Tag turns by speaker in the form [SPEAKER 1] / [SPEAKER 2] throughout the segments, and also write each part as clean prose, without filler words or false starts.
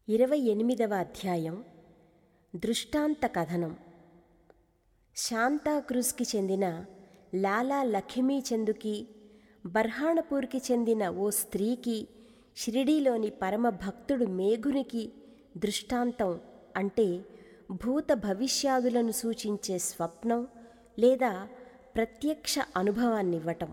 [SPEAKER 1] 28వ అధ్యాయం దృష్టాంత కథనం. శాంతాక్రూజ్కి చెందిన లాలా లఖిమీచందుకి, బర్హాణపూర్కి చెందిన ఓ స్త్రీకి, షిరిడీలోని పరమభక్తుడు మేఘునికి దృష్టాంతం అంటే భూత భవిష్యాదులను సూచించే స్వప్నం లేదా ప్రత్యక్ష అనుభవాన్నివ్వటం.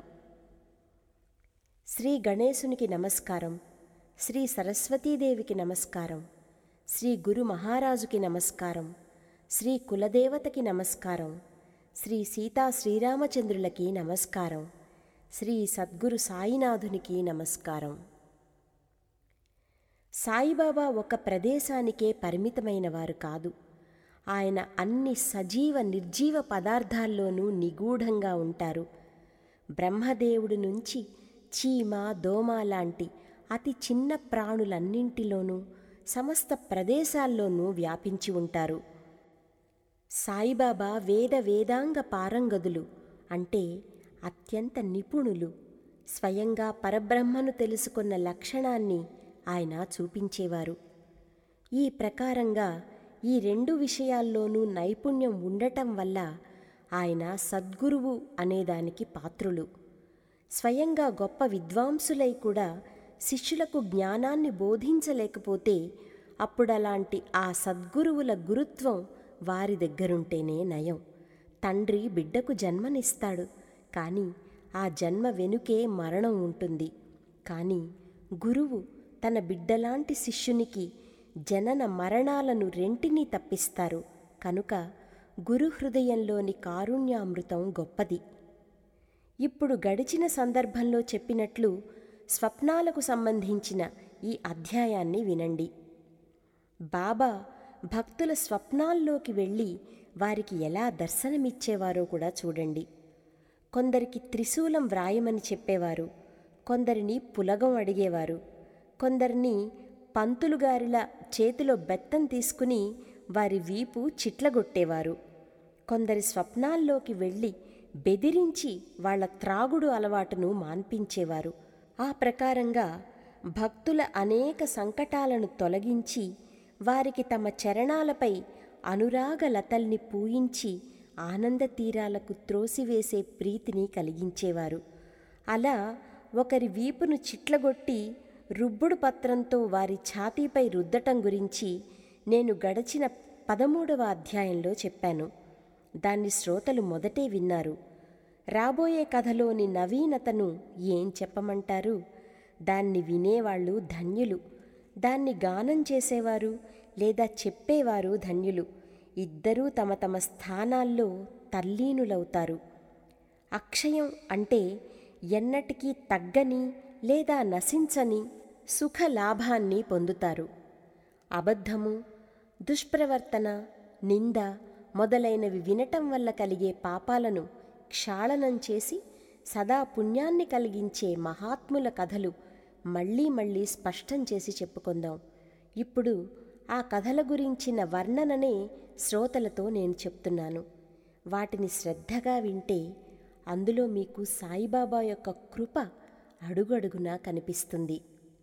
[SPEAKER 1] శ్రీ గణేశునికి నమస్కారం, శ్రీ సరస్వతీదేవికి నమస్కారం, శ్రీ గురు మహారాజుకి నమస్కారం, శ్రీ కులదేవతకి నమస్కారం, శ్రీ సీతా శ్రీరామచంద్రులకి నమస్కారం, శ్రీ సద్గురు సాయినాథునికి నమస్కారం. సాయిబాబా ఒక ప్రదేశానికే పరిమితమైన వారు కాదు. ఆయన అన్ని సజీవ నిర్జీవ పదార్థాల్లోనూ నిగూఢంగా ఉంటారు. బ్రహ్మదేవుడి నుంచి చీమ, దోమ లాంటి అతి చిన్న ప్రాణులన్నింటిలోనూ, సమస్త ప్రదేశాల్లోనూ వ్యాపించి ఉంటారు. సాయిబాబా వేదాంగ పారంగదులు అంటే అత్యంత నిపుణులు. స్వయంగా పరబ్రహ్మను తెలుసుకున్న లక్షణాన్ని ఆయన చూపించేవారు. ఈ ప్రకారంగా ఈ రెండు విషయాల్లోనూ నైపుణ్యం ఉండటం వల్ల ఆయన సద్గురువు అనేదానికి పాత్రులు. స్వయంగా గొప్ప విద్వాంసులై కూడా శిష్యులకు జ్ఞానాన్ని బోధించలేకపోతే అప్పుడలాంటి ఆ సద్గురువుల గురుత్వం వారి దగ్గరుంటేనే నయం. తండ్రి బిడ్డకు జన్మనిస్తాడు, కానీ ఆ జన్మ వెనుకే మరణం ఉంటుంది. కానీ గురువు తన బిడ్డలాంటి శిష్యునికి జనన మరణాలను రెంటినీ తప్పిస్తారు. కనుక గురు హృదయంలోని కారుణ్యామృతం గొప్పది. ఇప్పుడు గడిచిన సందర్భంలో చెప్పినట్లు స్వప్నాలకు సంబంధించిన ఈ అధ్యాయాన్ని వినండి. బాబా భక్తుల స్వప్నాల్లోకి వెళ్ళి వారికి ఎలా దర్శనమిచ్చేవారో కూడా చూడండి. కొందరికి త్రిశూలం వ్రాయమని చెప్పేవారు, కొందరిని పులగం అడిగేవారు, కొందరిని పంతులుగారిలా చేతిలో బెత్తం తీసుకుని వారి వీపు చిట్లగొట్టేవారు. కొందరి స్వప్నాల్లోకి వెళ్ళి బెదిరించి వాళ్ల త్రాగుడు అలవాటును మాన్పించేవారు. ఆ ప్రకారంగా భక్తుల అనేక సంకటాలను తొలగించి వారికి తమ చరణాలపై అనురాగలతల్ని పూయించి ఆనంద తీరాలకు త్రోసివేసే ప్రీతిని కలిగించేవారు. అలా ఒకరి వీపును చిట్లగొట్టి రుబ్బుడు పత్రంతో వారి ఛాతీపై రుద్దటం గురించి నేను గడచిన 13వ అధ్యాయంలో చెప్పాను. దాన్ని శ్రోతలు మొదటే విన్నారు. రాబోయే కథలోని నవీనతను ఏం చెప్పమంటారు? దాన్ని వినేవాళ్ళు ధన్యులు, దాన్ని గానం చేసేవారు లేదా చెప్పేవారు ధన్యులు. ఇద్దరూ తమ తమ స్థానాల్లో తల్లీనులవుతారు. అక్షయం అంటే ఎన్నటికీ తగ్గని లేదా నశించని సుఖలాభాన్ని పొందుతారు. అబద్ధము, దుష్ప్రవర్తన, నింద మొదలైనవి వినటం వల్ల కలిగే పాపాలను క్షాళనం చేసి సదా పుణ్యాన్ని కలిగించే మహాత్ముల కథలు మళ్ళీ మళ్ళీ స్పష్టం చేసి చెప్పుకుందాం. ఇప్పుడు ఆ కథల గురించిన వర్ణననే శ్రోతలతో నేను చెప్తున్నాను. వాటిని శ్రద్ధగా వింటే అందులో మీకు సాయిబాబా యొక్క కృప అడుగడుగునా కనిపిస్తుంది.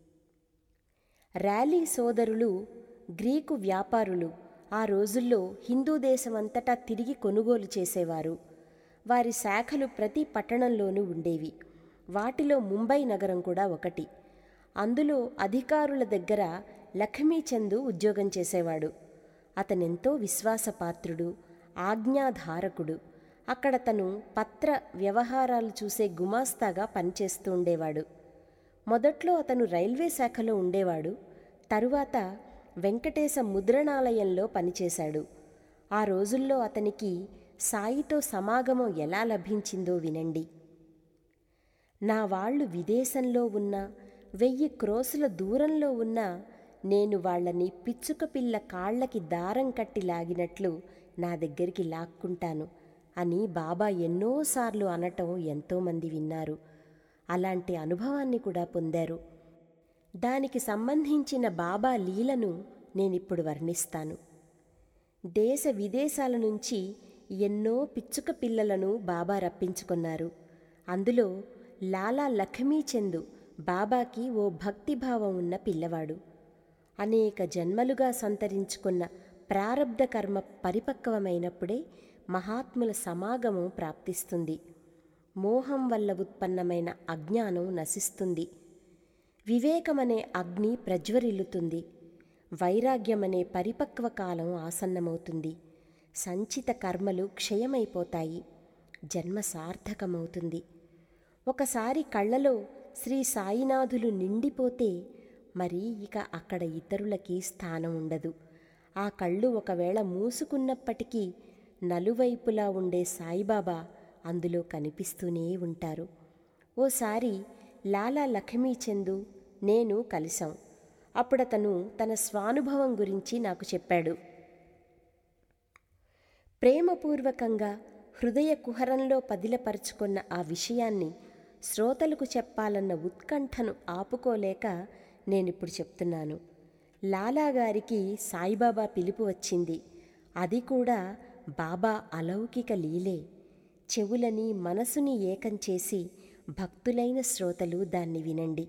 [SPEAKER 1] ర్యాలీ సోదరులు గ్రీకు వ్యాపారులు ఆ రోజుల్లో హిందూ దేశమంతటా తిరిగి కొనుగోలు చేసేవారు. వారి శాఖలు ప్రతి పట్టణంలోనూ ఉండేవి. వాటిలో ముంబై నగరం కూడా ఒకటి. అందులో అధికారుల దగ్గర లఖిమీచందు ఉద్యోగం చేసేవాడు. అతనెంతో విశ్వాసపాత్రుడు, ఆజ్ఞాధారకుడు. అక్కడ తను పత్ర వ్యవహారాలు చూసే గుమాస్తాగా పనిచేస్తూ ఉండేవాడు. మొదట్లో అతను రైల్వే శాఖలో ఉండేవాడు. తరువాత వెంకటేశ ముద్రణాలయంలో పనిచేశాడు. ఆ రోజుల్లో అతనికి సాయితో సమాగమం ఎలా లభించిందో వినండి. నా వాళ్ళు విదేశంలో ఉన్నా, 1000 క్రోసుల దూరంలో ఉన్నా నేను వాళ్లని పిచ్చుక పిల్ల కాళ్లకి దారం కట్టి లాగినట్లు నా దగ్గరికి లాక్కుంటాను అని బాబా ఎన్నోసార్లు అనటం ఎంతోమంది విన్నారు. అలాంటి అనుభవాన్ని కూడా పొందారు. దానికి సంబంధించిన బాబా లీలను నేనిప్పుడు వర్ణిస్తాను. దేశ విదేశాల నుంచి ఎన్నో పిచ్చుక పిల్లలను బాబా రప్పించుకున్నారు. అందులో లాలా లఖిమీచందు బాబాకి ఓ భక్తిభావం ఉన్న పిల్లవాడు. అనేక జన్మలుగా సంతరించుకున్న ప్రారబ్ధ కర్మ పరిపక్వమైనప్పుడే మహాత్ముల సమాగమం ప్రాప్తిస్తుంది. మోహం వల్ల ఉత్పన్నమైన అజ్ఞానం నశిస్తుంది. వివేకమనే అగ్ని ప్రజ్వరిల్లుతుంది. వైరాగ్యమనే పరిపక్వ కాలం ఆసన్నమవుతుంది. సంచిత కర్మలు క్షయమైపోతాయి. జన్మ సార్థకమవుతుంది. ఒకసారి కళ్ళలో శ్రీ సాయినాథులు నిండిపోతే మరి ఇక అక్కడ ఇతరులకి స్థానం ఉండదు. ఆ కళ్ళు ఒకవేళ మూసుకున్నప్పటికీ నలువైపులా ఉండే సాయిబాబా అందులో కనిపిస్తూనే ఉంటారు. ఓసారి లాలా లక్ష్మీచంద్ నేను కలిశాం. అప్పుడతను తన స్వానుభవం గురించి నాకు చెప్పాడు. ప్రేమపూర్వకంగా హృదయ కుహరంలో పదిలపరుచుకున్న ఆ విషయాన్ని శ్రోతలకు చెప్పాలన్న ఉత్కంఠను ఆపుకోలేక నేనిప్పుడు చెప్తున్నాను. లాలాగారికి సాయిబాబా పిలుపు వచ్చింది. అది కూడా బాబా అలౌకిక లీలే. చెవులని మనసుని ఏకం చేసి భక్తులైన శ్రోతలు దాన్ని వినండి.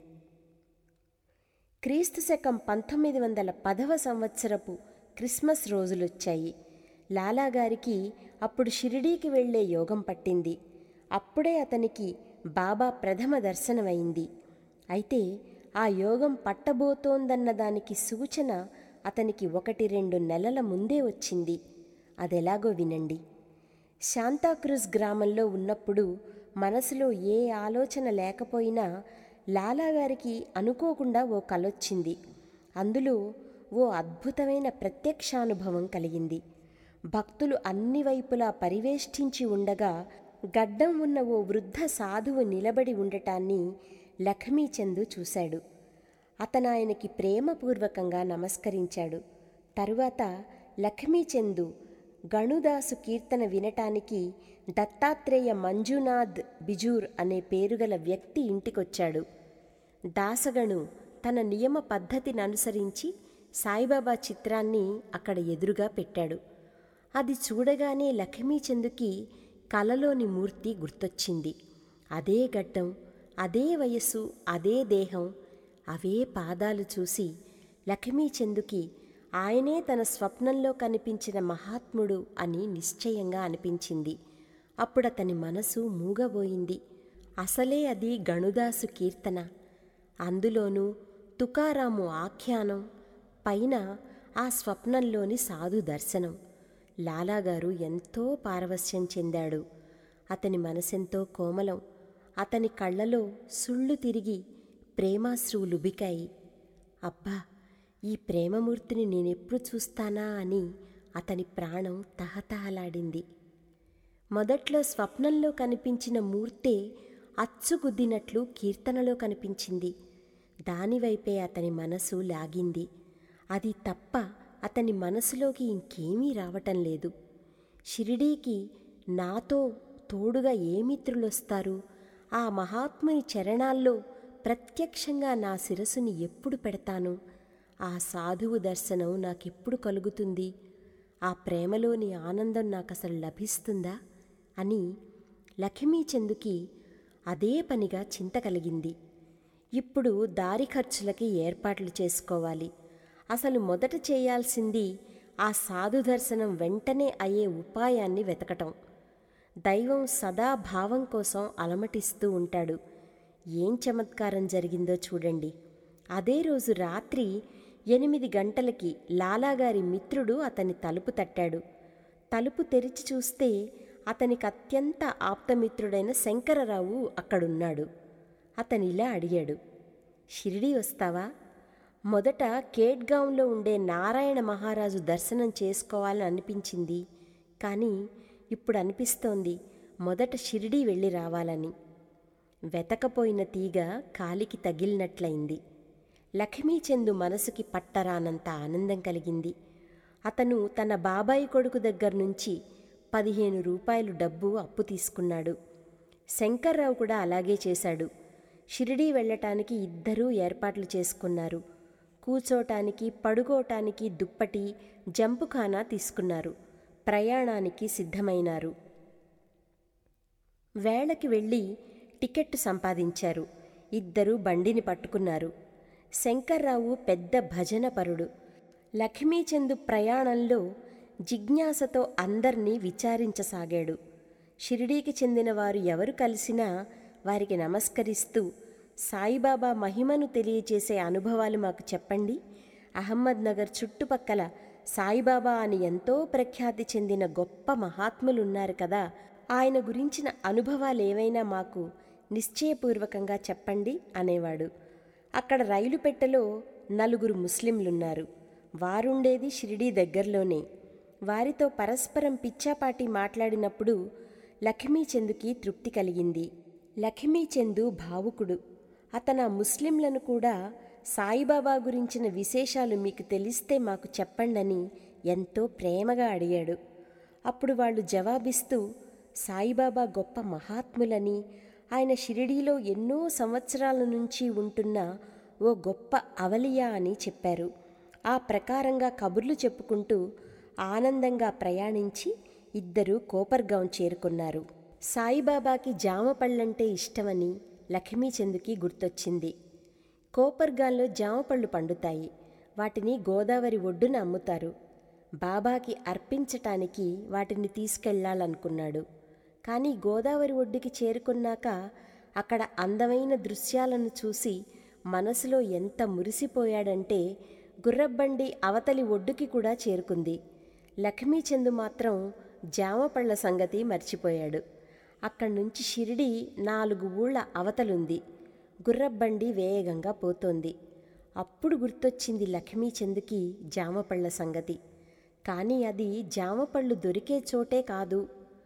[SPEAKER 1] క్రీస్తు శకం 1910వ సంవత్సరపు క్రిస్మస్ రోజులొచ్చాయి. లాలాగారికి అప్పుడు షిరిడీకి వెళ్లే యోగం పట్టింది. అప్పుడే అతనికి బాబా ప్రథమ దర్శనమైంది. అయితే ఆ యోగం పట్టబోతోందన్న దానికి సూచన అతనికి 1-2 నెలల ముందే వచ్చింది. అదెలాగో వినండి. శాంతాక్రూజ్ గ్రామంలో ఉన్నప్పుడు మనసులో ఏ ఆలోచన లేకపోయినా లాలాగారికి అనుకోకుండా ఓ కలొచ్చింది. అందులో ఓ అద్భుతమైన ప్రత్యక్షానుభవం కలిగింది. భక్తులు అన్ని వైపులా పరివేష్టించి ఉండగా గడ్డం ఉన్న ఓ వృద్ధ సాధువు నిలబడి ఉండటాన్ని లక్ష్మీచంద్ చూశాడు. అతనాయనకి ప్రేమపూర్వకంగా నమస్కరించాడు. తరువాత లక్ష్మీచంద్ గణుదాసు కీర్తన వినటానికి దత్తాత్రేయ మంజునాథ్ బిజూర్ అనే పేరుగల వ్యక్తి ఇంటికొచ్చాడు. దాసగణు తన నియమ పద్ధతిని అనుసరించి సాయిబాబా చిత్రాన్ని అక్కడ ఎదురుగా పెట్టాడు. అది చూడగానే లక్ష్మీచందుకి కలలోని మూర్తి గుర్తొచ్చింది. అదే గడ్డం, అదే వయస్సు, అదే దేహం, అవే పాదాలు చూసి లక్ష్మీచందుకి ఆయనే తన స్వప్నంలో కనిపించిన మహాత్ముడు అని నిశ్చయంగా అనిపించింది. అప్పుడతని మనసు మూగబోయింది. అసలే అది గణుదాసు కీర్తన, అందులోనూ తుకారాము ఆఖ్యానం, పైన ఆ స్వప్నంలోని సాధు దర్శనం. లాలాగారు ఎంతో పారవశ్యం చెందాడు. అతని మనసెంతో కోమలం. అతని కళ్ళలో సుళ్ళు తిరిగి ప్రేమాశ్రువులుబికాయి. అబ్బా, ఈ ప్రేమమూర్తిని నేనెప్పుడు చూస్తానా అని అతని ప్రాణం తహతహలాడింది. మొదట్లో స్వప్నంలో కనిపించిన మూర్తే అచ్చుగుద్దినట్లు కీర్తనలో కనిపించింది. దానివైపే అతని మనసు లాగింది. అది తప్ప అతని మనసులోకి ఇంకేమీ రావటం లేదు. షిరిడీకి నాతో తోడుగా ఏ మిత్రులొస్తారు? ఆ మహాత్ముని చరణాల్లో ప్రత్యక్షంగా నా శిరస్సుని ఎప్పుడు పెడతాను? ఆ సాధువు దర్శనం నాకెప్పుడు కలుగుతుంది? ఆ ప్రేమలోని ఆనందం నాకసలు లభిస్తుందా అని లక్ష్మీచందుకి అదే పనిగా చింత కలిగింది. ఇప్పుడు దారి ఖర్చులకి ఏర్పాట్లు చేసుకోవాలి. అసలు మొదట చేయాల్సింది ఆ సాధు దర్శనం వెంటనే అయ్యే ఉపాయాన్ని వెతకటం. దైవం సదా భావం కోసం అలమటిస్తూ ఉంటాడు. ఏం చమత్కారం జరిగిందో చూడండి. అదే రోజు రాత్రి 8 గంటలకి లాలాగారి మిత్రుడు అతని తలుపు తట్టాడు. తలుపు తెరిచి చూస్తే అతనికి అత్యంత ఆప్తమిత్రుడైన శంకరరావు అక్కడున్నాడు. అతనిలా అడిగాడు, షిరిడీ వస్తావా? మొదట కేట్గాంలో ఉండే నారాయణ మహారాజు దర్శనం చేసుకోవాలని అనిపించింది. కానీ ఇప్పుడు అనిపిస్తోంది మొదట షిరిడీ వెళ్ళి రావాలని. వెతకపోయిన తీగ కాలికి తగిలినట్లయింది. లక్ష్మీచంద్ మనసుకి పట్టరానంత ఆనందం కలిగింది. అతను తన బాబాయి కొడుకు దగ్గర నుంచి 15 రూపాయలు డబ్బు అప్పు తీసుకున్నాడు. శంకర్రావు కూడా అలాగే చేశాడు. షిరిడీ వెళ్ళటానికి ఇద్దరూ ఏర్పాట్లు చేసుకున్నారు. కూచోటానికి, పడుకోటానికి దుప్పటి, జంపుఖానా తీసుకున్నారు. ప్రయాణానికి సిద్ధమైనారు. వేళకి వెళ్ళి టికెట్టు సంపాదించారు. ఇద్దరూ బండిని పట్టుకున్నారు. శంకర్రావు పెద్ద భజనపరుడు. లక్ష్మీచందు ప్రయాణంలో జిజ్ఞాసతో అందర్నీ విచారించసాగాడు. షిరిడీకి చెందిన వారు ఎవరు కలిసినా వారికి నమస్కరిస్తూ, సాయిబాబా మహిమను తెలియచేసే అనుభవాలు మాకు చెప్పండి. అహ్మద్ నగర్ చుట్టుపక్కల సాయిబాబా అని ఎంతో ప్రఖ్యాతి చెందిన గొప్ప మహాత్ములున్నారు కదా, ఆయన గురించిన అనుభవాలేవైనా మాకు నిశ్చయపూర్వకంగా చెప్పండి అనేవాడు. అక్కడ రైలు పెట్టెలో 4 ముస్లింలున్నారు. వారుండేది షిరిడీ దగ్గరలోనే. వారితో పరస్పరం పిచ్చాపాటి మాట్లాడినప్పుడు లక్ష్మీచందుకి తృప్తి కలిగింది. లక్ష్మీచందు భావుకుడు. అతను ఆ ముస్లింలను కూడా సాయిబాబా గురించిన విశేషాలు మీకు తెలిస్తే మాకు చెప్పండని ఎంతో ప్రేమగా అడిగాడు. అప్పుడు వాళ్ళు జవాబిస్తూ సాయిబాబా గొప్ప మహాత్ములని, ఆయన షిరిడీలో ఎన్నో సంవత్సరాల నుంచి ఉంటున్న ఓ గొప్ప అవలియా అని చెప్పారు. ఆ ప్రకారంగా కబుర్లు చెప్పుకుంటూ ఆనందంగా ప్రయాణించి ఇద్దరూ కోపర్గాం చేరుకున్నారు. సాయిబాబాకి జామపళ్ళంటే ఇష్టమని లక్ష్మీచందుకి గుర్తొచ్చింది. కోపర్గాంలో జామపళ్ళు పండుతాయి. వాటిని గోదావరి ఒడ్డున అమ్ముతారు. బాబాకి అర్పించటానికి వాటిని తీసుకెళ్లాలనుకున్నాడు. కానీ గోదావరి ఒడ్డుకి చేరుకున్నాక అక్కడ అందమైన దృశ్యాలను చూసి మనసులో ఎంత మురిసిపోయాడంటే గుర్రబండి అవతలి ఒడ్డుకి కూడా చేరుకుంది. లక్ష్మీచందు మాత్రం జామపళ్ళ సంగతి మర్చిపోయాడు. అక్కడ్నుంచి షిరిడీ 4 ఊళ్ళ అవతలుంది. గుర్రబండి వేగంగా పోతోంది. అప్పుడు గుర్తొచ్చింది లక్ష్మీచందుకి జామపళ్ళ సంగతి. కానీ అది జామపళ్ళు దొరికే చోటే కాదు.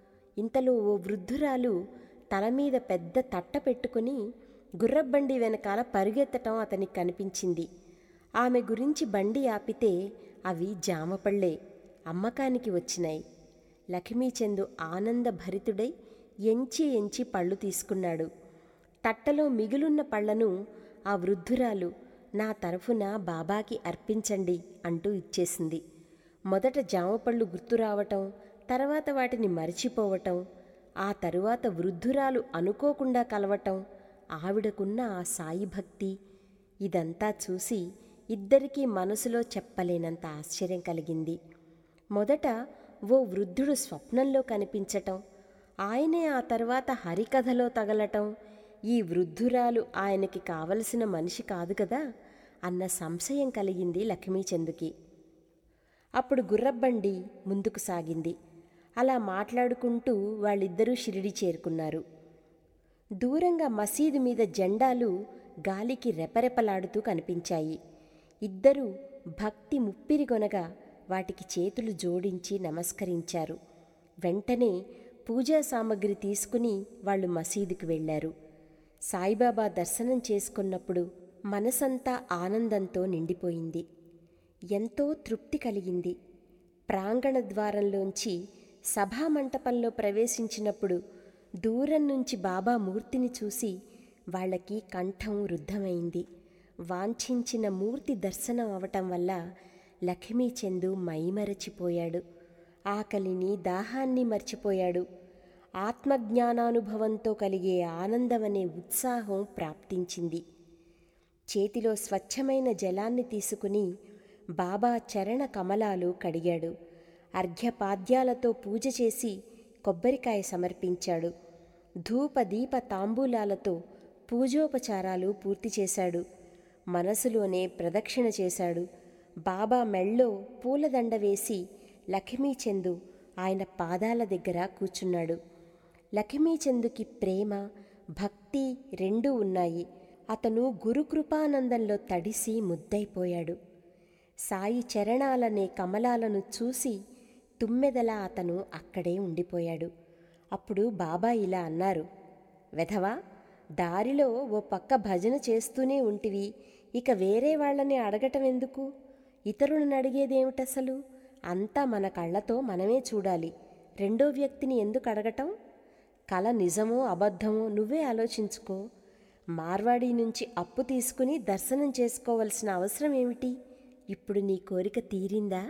[SPEAKER 1] ఇంతలో ఓ వృద్ధురాలు తలమీద పెద్ద తట్ట పెట్టుకుని గుర్రబండి వెనకాల పరుగెత్తటం అతనికి కనిపించింది. ఆమె గురించి బండి ఆపితే అవి జామపళ్ళే అమ్మకానికి వచ్చినాయి. లక్ష్మీచందు ఆనందభరితుడై ఎంచి ఎంచి పళ్ళు తీసుకున్నాడు. తట్టలో మిగులున్న పళ్లను ఆ వృద్ధురాలు నా తరఫున బాబాకి అర్పించండి అంటూ ఇచ్చేసింది. మొదట జామపళ్ళు గుర్తురావటం, తర్వాత వాటిని మరిచిపోవటం, ఆ తరువాత వృద్ధురాలు అనుకోకుండా కలవటం, ఆవిడకున్న ఆ సాయి భక్తి, ఇదంతా చూసి ఇద్దరికీ మనసులో చెప్పలేనంత ఆశ్చర్యం కలిగింది. మొదట ఓ వృద్ధుడు స్వప్నంలో కనిపించటం, ఆయనే ఆ తర్వాత హరికథలో తగలటం, ఈ వృద్ధురాలు ఆయనకి కావలసిన మనిషి కాదు కదా అన్న సంశయం కలిగింది లక్ష్మీచందుకి. అప్పుడు గుర్రబండి ముందుకు సాగింది. అలా మాట్లాడుకుంటూ వాళ్ళిద్దరూ షిరిడి చేరుకున్నారు. దూరంగా మసీదు మీద జెండాలు గాలికి రెపరెపలాడుతూ కనిపించాయి. ఇద్దరూ భక్తి ముప్పిరిగొనగా వాటికి చేతులు జోడించి నమస్కరించారు. వెంటనే పూజా సామగ్రి తీసుకుని వాళ్ళు మసీదుకు వెళ్లారు. సాయిబాబా దర్శనం చేసుకున్నప్పుడు మనసంతా ఆనందంతో నిండిపోయింది. ఎంతో తృప్తి కలిగింది. ప్రాంగణ ద్వారంలోంచి సభామంటపంలో ప్రవేశించినప్పుడు దూరం నుంచి బాబా మూర్తిని చూసి వాళ్ళకి కంఠం రుద్ధమైంది. వాంఛించిన మూర్తి దర్శనం అవటం వల్ల లక్ష్మీచందు మైమరచిపోయాడు. ఆకలిని దాహాన్ని మర్చిపోయాడు. ఆత్మజ్ఞానానుభవంతో కలిగే ఆనందమనే ఉత్సాహం ప్రాప్తించింది. చేతిలో స్వచ్ఛమైన జలాన్ని తీసుకుని బాబా చరణ కమలాలు కడిగాడు. అర్ఘ్యపాద్యాలతో పూజ చేసి కొబ్బరికాయ సమర్పించాడు. ధూప దీప తాంబూలాలతో పూజోపచారాలు పూర్తి చేశాడు. మనసులోనే ప్రదక్షిణ చేశాడు. బాబా మెళ్ళో పూలదండ వేసి లక్ష్మీచందు ఆయన పాదాల దగ్గర కూర్చున్నాడు. లక్ష్మీచందుకి ప్రేమ, భక్తి రెండూ ఉన్నాయి. అతను గురుకృపానందంలో తడిసి ముద్దైపోయాడు. సాయి చరణాలనే కమలాలను చూసి తుమ్మెదలా అతను అక్కడే ఉండిపోయాడు. అప్పుడు బాబా ఇలా అన్నారు, వెధవా, దారిలో ఓ పక్క భజన చేస్తూనే ఉంటివి, ఇక వేరే వాళ్ళని అడగటం ఎందుకు? ఇతరులను అడిగేదేమిటసలు? అంతా మన కళ్ళతో మనమే చూడాలి. రెండో వ్యక్తిని ఎందుకు అడగటం? కల నిజమో అబద్ధమో నువ్వే ఆలోచించుకో. మార్వాడి నుంచి అప్పు తీసుకుని దర్శనం చేసుకోవలసిన అవసరం ఏమిటి? ఇప్పుడు నీ కోరిక తీరిందా?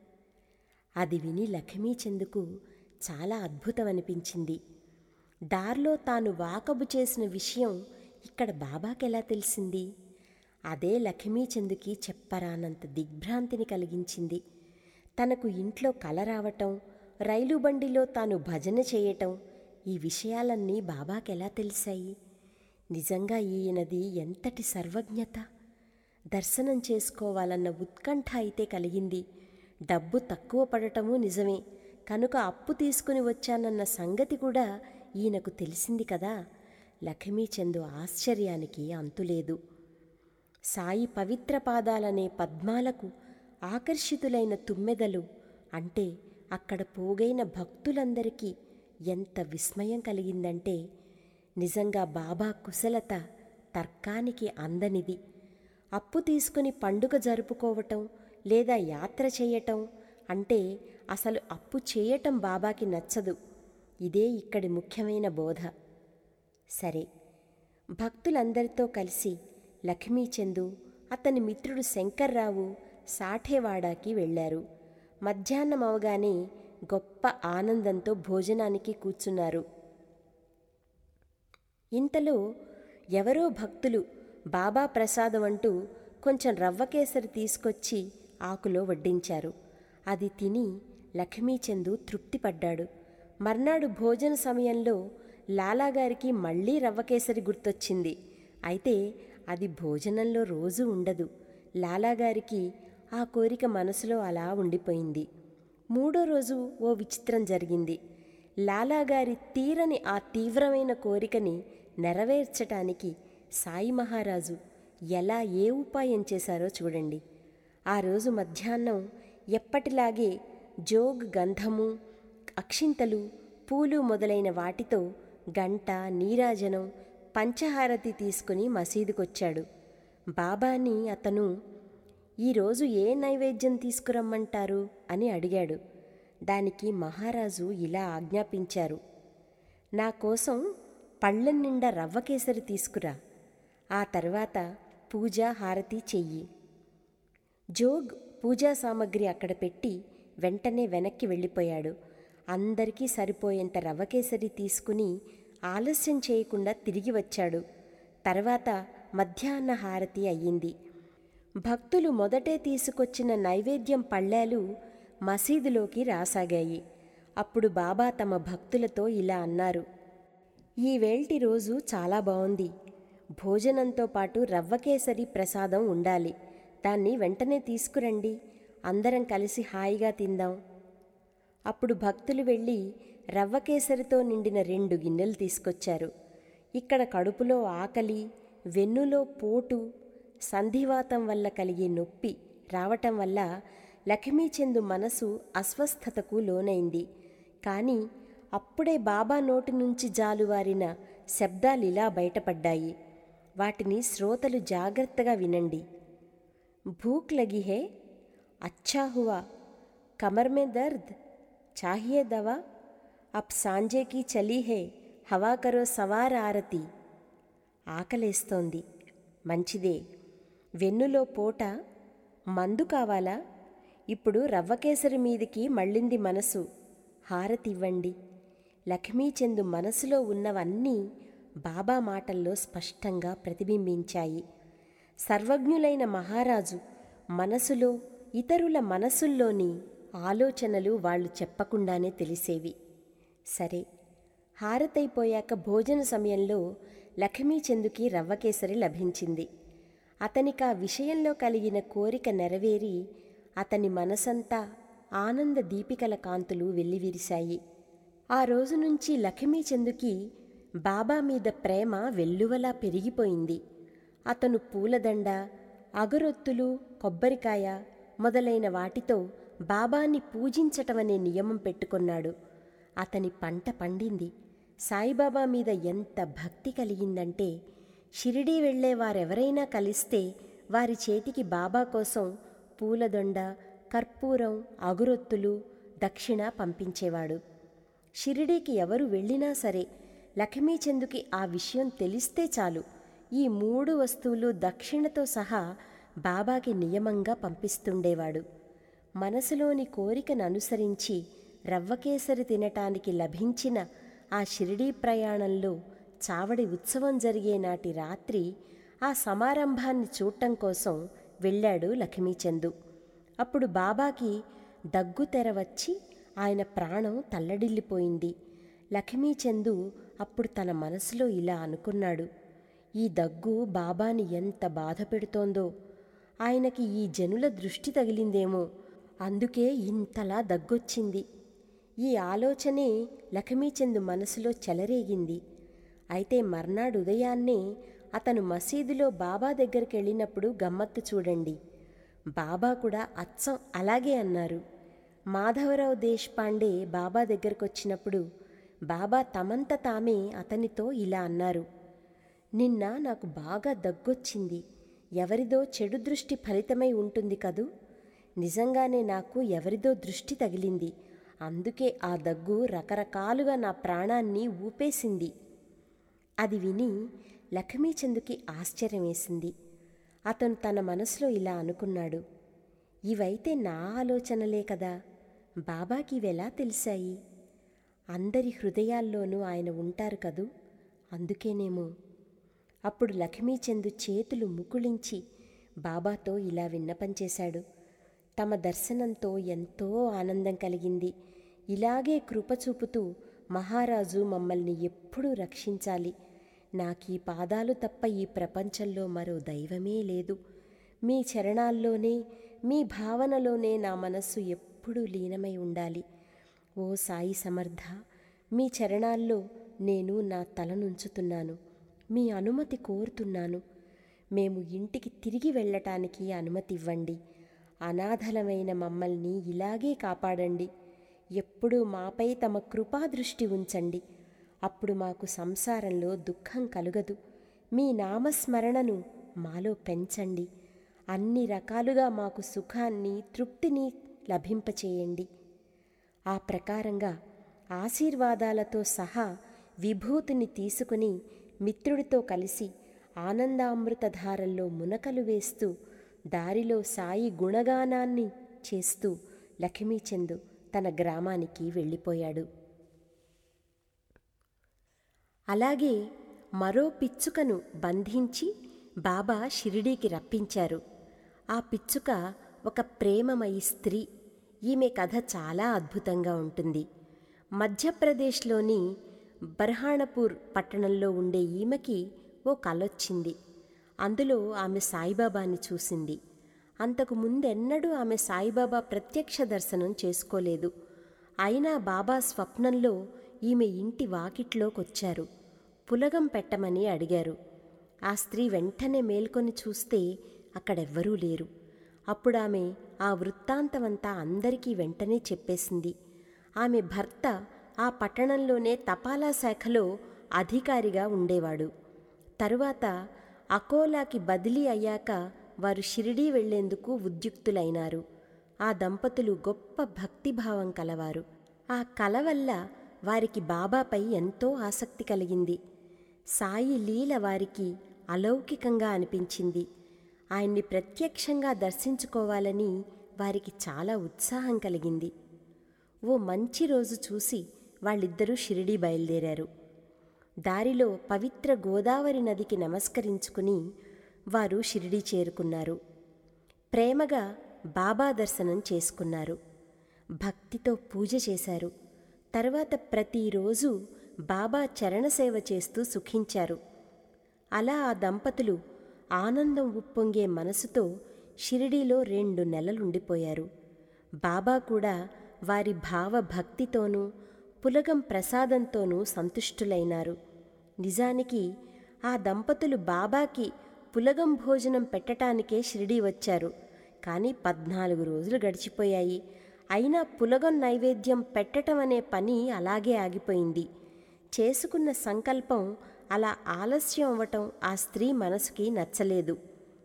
[SPEAKER 1] అది విని లక్ష్మీచందుకు చాలా అద్భుతమనిపించింది. దారిలో తాను వాకబు చేసిన విషయం ఇక్కడ బాబాకెలా తెలిసింది? అదే లక్ష్మీచందుకి చెప్పరానంత దిగ్భ్రాంతిని కలిగించింది. తనకు ఇంట్లో కల రావటం, రైలు బండిలో తాను భజన చేయటం, ఈ విషయాలన్నీ బాబాకెలా తెలిసాయి? నిజంగా ఈయనది ఎంతటి సర్వజ్ఞత! దర్శనం చేసుకోవాలన్న ఉత్కంఠ అయితే కలిగింది. డబ్బు తక్కువ పడటమూ నిజమే, కనుక అప్పు తీసుకుని వచ్చానన్న సంగతి కూడా ఈయనకు తెలిసింది కదా. లక్ష్మీచందు ఆశ్చర్యానికి అంతులేదు. సాయి పవిత్ర పాదాలనే పద్మాలకు ఆకర్షితులైన తుమ్మెదలు అంటే అక్కడ పోగైన భక్తులందరికీ ఎంత విస్మయం కలిగిందంటే, నిజంగా బాబా కుశలత తర్కానికి అందనిది. అప్పు తీసుకుని పండుగ జరుపుకోవటం లేదా యాత్ర చేయటం అంటే అసలు అప్పు చేయటం బాబాకి నచ్చదు. ఇదే ఇక్కడి ముఖ్యమైన బోధ. సరే, భక్తులందరితో కలిసి లక్ష్మీచందు, అతని మిత్రుడు శంకర్రావు సాఠేవాడాకి వెళ్ళారు. మధ్యాహ్నం అవగానే గొప్ప ఆనందంతో భోజనానికి కూర్చున్నారు. ఇంతలో ఎవరో భక్తులు బాబా ప్రసాదం అంటూ కొంచెం రవ్వకేసరి తీసుకొచ్చి ఆకులో వడ్డించారు. అది తిని లక్ష్మీచందు తృప్తిపడ్డాడు. మర్నాడు భోజన సమయంలో లాలాగారికి మళ్లీ రవ్వకేసరి గుర్తొచ్చింది. అయితే అది భోజనంలో రోజూ ఉండదు. లాలాగారికి ఆ కోరిక మనసులో అలా ఉండిపోయింది. మూడో రోజు ఓ విచిత్రం జరిగింది. లాలాగారి తీరని ఆ తీవ్రమైన కోరికని నెరవేర్చటానికి సాయి మహారాజు ఎలా ఏ ఉపాయం చేశారో చూడండి. ఆ రోజు మధ్యాహ్నం ఎప్పటిలాగే జోగ్ గంధము, అక్షింతలు, పూలు మొదలైన వాటితో గంట, నీరాజనం, పంచహారతి తీసుకుని మసీదుకొచ్చాడు. బాబాని అతను, ఈరోజు ఏ నైవేద్యం తీసుకురమ్మంటారు అని అడిగాడు. దానికి మహారాజు ఇలా ఆజ్ఞాపించారు: నా కోసం పళ్ళెం నిండా రవ్వకేసరి తీసుకురా. ఆ తర్వాత పూజా హారతి చెయ్యి. జోగ్ పూజా సామగ్రి అక్కడ పెట్టి వెంటనే వెనక్కి వెళ్ళిపోయాడు. అందరికీ సరిపోయేంత రవ్వకేసరి తీసుకుని ఆలస్యం చేయకుండా తిరిగి వచ్చాడు. తర్వాత మధ్యాహ్న హారతి అయ్యింది. భక్తులు మొదటే తీసుకొచ్చిన నైవేద్యం పళ్ళాలు మసీదులోకి రాసాగాయి. అప్పుడు బాబా తమ భక్తులతో ఇలా అన్నారు: ఈ వేల్టి రోజు చాలా బావుంది. భోజనంతో పాటు రవ్వకేసరి ప్రసాదం ఉండాలి. దాన్ని వెంటనే తీసుకురండి. అందరం కలిసి హాయిగా తిందాం. అప్పుడు భక్తులు వెళ్ళి రవ్వకేసరితో నిండిన 2 గిన్నెలు తీసుకొచ్చారు. ఇక్కడ కడుపులో ఆకలి, వెన్నులో పోటు, సంధివాతం వల్ల కలిగే నొప్పి రావటం వల్ల లక్ష్మీచందు మనసు అస్వస్థతకు లోనైంది. కానీ అప్పుడే బాబా నోటి నుంచి జాలువారిన శబ్దాలిలా బయటపడ్డాయి. వాటిని శ్రోతలు జాగ్రత్తగా వినండి. భూక్ లగి హే, అచ్చా హువా, కమర్ మే దర్ద్, చాహియే దవా, అబ్ సాంజేకి చలీ హే, హవా కరో సవార్ ఆరతి. ఆకలేస్తోంది, మంచిదే. వెన్నులో పోట, మందు కావాలా? ఇప్పుడు రవ్వకేసరి మీదికి మళ్ళింది మనసు, హారతివ్వండి. లక్ష్మీచందు మనసులో ఉన్నవన్నీ బాబా మాటల్లో స్పష్టంగా ప్రతిబింబించాయి. సర్వజ్ఞులైన మహారాజు మనసులో, ఇతరుల మనసుల్లోని ఆలోచనలు వాళ్ళు చెప్పకుండానే తెలిసేవి. సరే, హారతైపోయాక భోజన సమయంలో లక్ష్మీచందుకి రవ్వకేసరి లభించింది. అతనికా విషయంలో కలిగిన కోరిక నెరవేరి అతని మనసంతా ఆనంద దీపికల కాంతులు వెల్లివిరిశాయి. ఆ రోజు నుంచి లక్ష్మీచందుకి బాబా మీద ప్రేమ వెల్లువలా పెరిగిపోయింది. అతను పూలదండ, అగరొత్తులు, కొబ్బరికాయ మొదలైన వాటితో బాబాని పూజించటమనే నియమం పెట్టుకున్నాడు. అతని పంట పండింది. సాయిబాబా మీద ఎంత భక్తి కలిగిందంటే, షిరిడీ వెళ్లేవారెవరైనా కలిస్తే వారి చేతికి బాబా కోసం పూలదొండ, కర్పూరం, అగురొత్తులు, దక్షిణ పంపించేవాడు. షిరిడీకి ఎవరు వెళ్ళినా సరే లక్ష్మీచందుకి ఆ విషయం తెలిస్తే చాలు, ఈ 3 వస్తువులు దక్షిణతో సహా బాబాకి నియమంగా పంపిస్తుండేవాడు. మనసులోని కోరికను అనుసరించి రవ్వకేసరి తినటానికి లభించిన ఆ షిరిడీ ప్రయాణంలో చావడి ఉత్సవం జరిగే నాటి రాత్రి ఆ సమారంభాన్ని చూడటం కోసం వెళ్ళాడు లక్ష్మీచందు. అప్పుడు బాబాకి దగ్గు తెర వచ్చి ఆయన ప్రాణం తల్లడిల్లిపోయింది. లక్ష్మీచందు అప్పుడు తన మనసులో ఇలా అనుకున్నాడు, ఈ దగ్గు బాబాని ఎంత బాధ పెడుతోందో, ఆయనకి ఈ జనుల దృష్టి తగిలిందేమో, అందుకే ఇంతలా దగ్గొచ్చింది. ఈ ఆలోచనే లక్ష్మీచందు మనసులో చెలరేగింది. అయితే మర్నాడు ఉదయాన్నే అతను మసీదులో బాబా దగ్గరికి వెళ్ళినప్పుడు గమ్మత్తు చూడండి. బాబా కూడా అచ్చం అలాగే అన్నారు. మాధవరావు దేశపాండే బాబా దగ్గరకు వచ్చినప్పుడు బాబా తమంత తామే అతనితో ఇలా అన్నారు, నిన్న నాకు బాగా దగ్గొచ్చింది. ఎవరిదో చెడు దృష్టి ఫలితమై ఉంటుంది కదూ. నిజంగానే నాకు ఎవరిదో దృష్టి తగిలింది. అందుకే ఆ దగ్గు రకరకాలుగా నా ప్రాణాన్ని ఊపేసింది. అది విని లక్ష్మీచందుకి ఆశ్చర్యం వేసింది. అతను తన మనసులో ఇలా అనుకున్నాడు, ఇవైతే నా ఆలోచనలే కదా, బాబాకి ఇవెలా తెలిసాయి? అందరి హృదయాల్లోనూ ఆయన ఉంటారు కదూ, అందుకేనేమో. అప్పుడు లక్ష్మీచందు చేతులు ముకుళించి బాబాతో ఇలా విన్నపం చేశాడు, తమ దర్శనంతో ఎంతో ఆనందం కలిగింది. ఇలాగే కృపచూపుతూ మహారాజు మమ్మల్ని ఎప్పుడూ రక్షించాలి. నాకీ పాదాలు తప్ప ఈ ప్రపంచంలో మరో దైవమే లేదు. మీ చరణాల్లోనే, మీ భావనలోనే నా మనస్సు ఎప్పుడూ లీనమై ఉండాలి. ఓ సాయి సమర్థ, మీ చరణాల్లో నేను నా తలనుంచుతున్నాను. మీ అనుమతి కోరుతున్నాను. మేము ఇంటికి తిరిగి వెళ్ళటానికి అనుమతి ఇవ్వండి. అనాథలమైన మమ్మల్ని ఇలాగే కాపాడండి. ఎప్పుడూ మాపై తమ కృపాదృష్టి ఉంచండి. అప్పుడు మాకు సంసారంలో దుఃఖం కలుగదు. మీ నామస్మరణను మాలో పెంచండి. అన్ని రకాలుగా మాకు సుఖాన్ని, తృప్తిని లభింపచేయండి. ఆ ప్రకారంగా ఆశీర్వాదాలతో సహా విభూతిని తీసుకుని మిత్రుడితో కలిసి ఆనందామృతధారల్లో మునకలు వేస్తూ దారిలో సాయి గుణగానాన్ని చేస్తూ లక్ష్మీచందు తన గ్రామానికి వెళ్ళిపోయాడు. అలాగే మరో పిచ్చుకను బంధించి బాబా షిరిడీకి రప్పించారు. ఆ పిచ్చుక ఒక ప్రేమమయి స్త్రీ. ఈమె కథ చాలా అద్భుతంగా ఉంటుంది. మధ్యప్రదేశ్లోని బర్హాణపూర్ పట్టణంలో ఉండే ఈమెకి ఓ కలొచ్చింది. అందులో ఆమె సాయిబాబాని చూసింది. అంతకు ముందెన్నడూ ఆమె సాయిబాబా ప్రత్యక్ష దర్శనం చేసుకోలేదు. అయినా బాబా స్వప్నంలో ఈమె ఇంటి వాకిట్లోకొచ్చారు. పులగం పెట్టమని అడిగారు. ఆ స్త్రీ వెంటనే మేల్కొని చూస్తే అక్కడెవ్వరూ లేరు. అప్పుడామె ఆ వృత్తాంతమంతా అందరికీ వెంటనే చెప్పేసింది. ఆమె భర్త ఆ పట్టణంలోనే తపాలా శాఖలో అధికారిగా ఉండేవాడు. తరువాత అకోలాకి బదిలీ అయ్యాక వారు షిరిడీ వెళ్లేందుకు ఉద్యుక్తులైనారు. ఆ దంపతులు గొప్ప భక్తిభావం కలవారు. ఆ కల వల్ల వారికి బాబాపై ఎంతో ఆసక్తి కలిగింది. సాయి లీల వారికి అలౌకికంగా అనిపించింది. ఆయన్ని ప్రత్యక్షంగా దర్శించుకోవాలని వారికి చాలా ఉత్సాహం కలిగింది. ఓ మంచి రోజు చూసి వాళ్ళిద్దరూ షిరిడీ బయలుదేరారు. దారిలో పవిత్ర గోదావరి నదికి నమస్కరించుకుని వారు షిరిడీ చేరుకున్నారు. ప్రేమగా బాబా దర్శనం చేసుకున్నారు. భక్తితో పూజ చేశారు. తర్వాత ప్రతిరోజు బాబా చరణసేవ చేస్తూ సుఖించారు. అలా ఆ దంపతులు ఆనందం ఉప్పొంగే మనసుతో షిరిడీలో 2 నెలలుండిపోయారు. బాబా కూడా వారి భావభక్తితోనూ పులగం ప్రసాదంతోనూ సంతుష్టులైనారు. నిజానికి ఆ దంపతులు బాబాకి పులగం భోజనం పెట్టటానికే షిరిడీ వచ్చారు. కానీ 14 రోజులు గడిచిపోయాయి. అయినా పులగం నైవేద్యం పెట్టటం అనే పని అలాగే ఆగిపోయింది. చేసుకున్న సంకల్పం అలా ఆలస్యం అవ్వటం ఆ స్త్రీ మనసుకి నచ్చలేదు.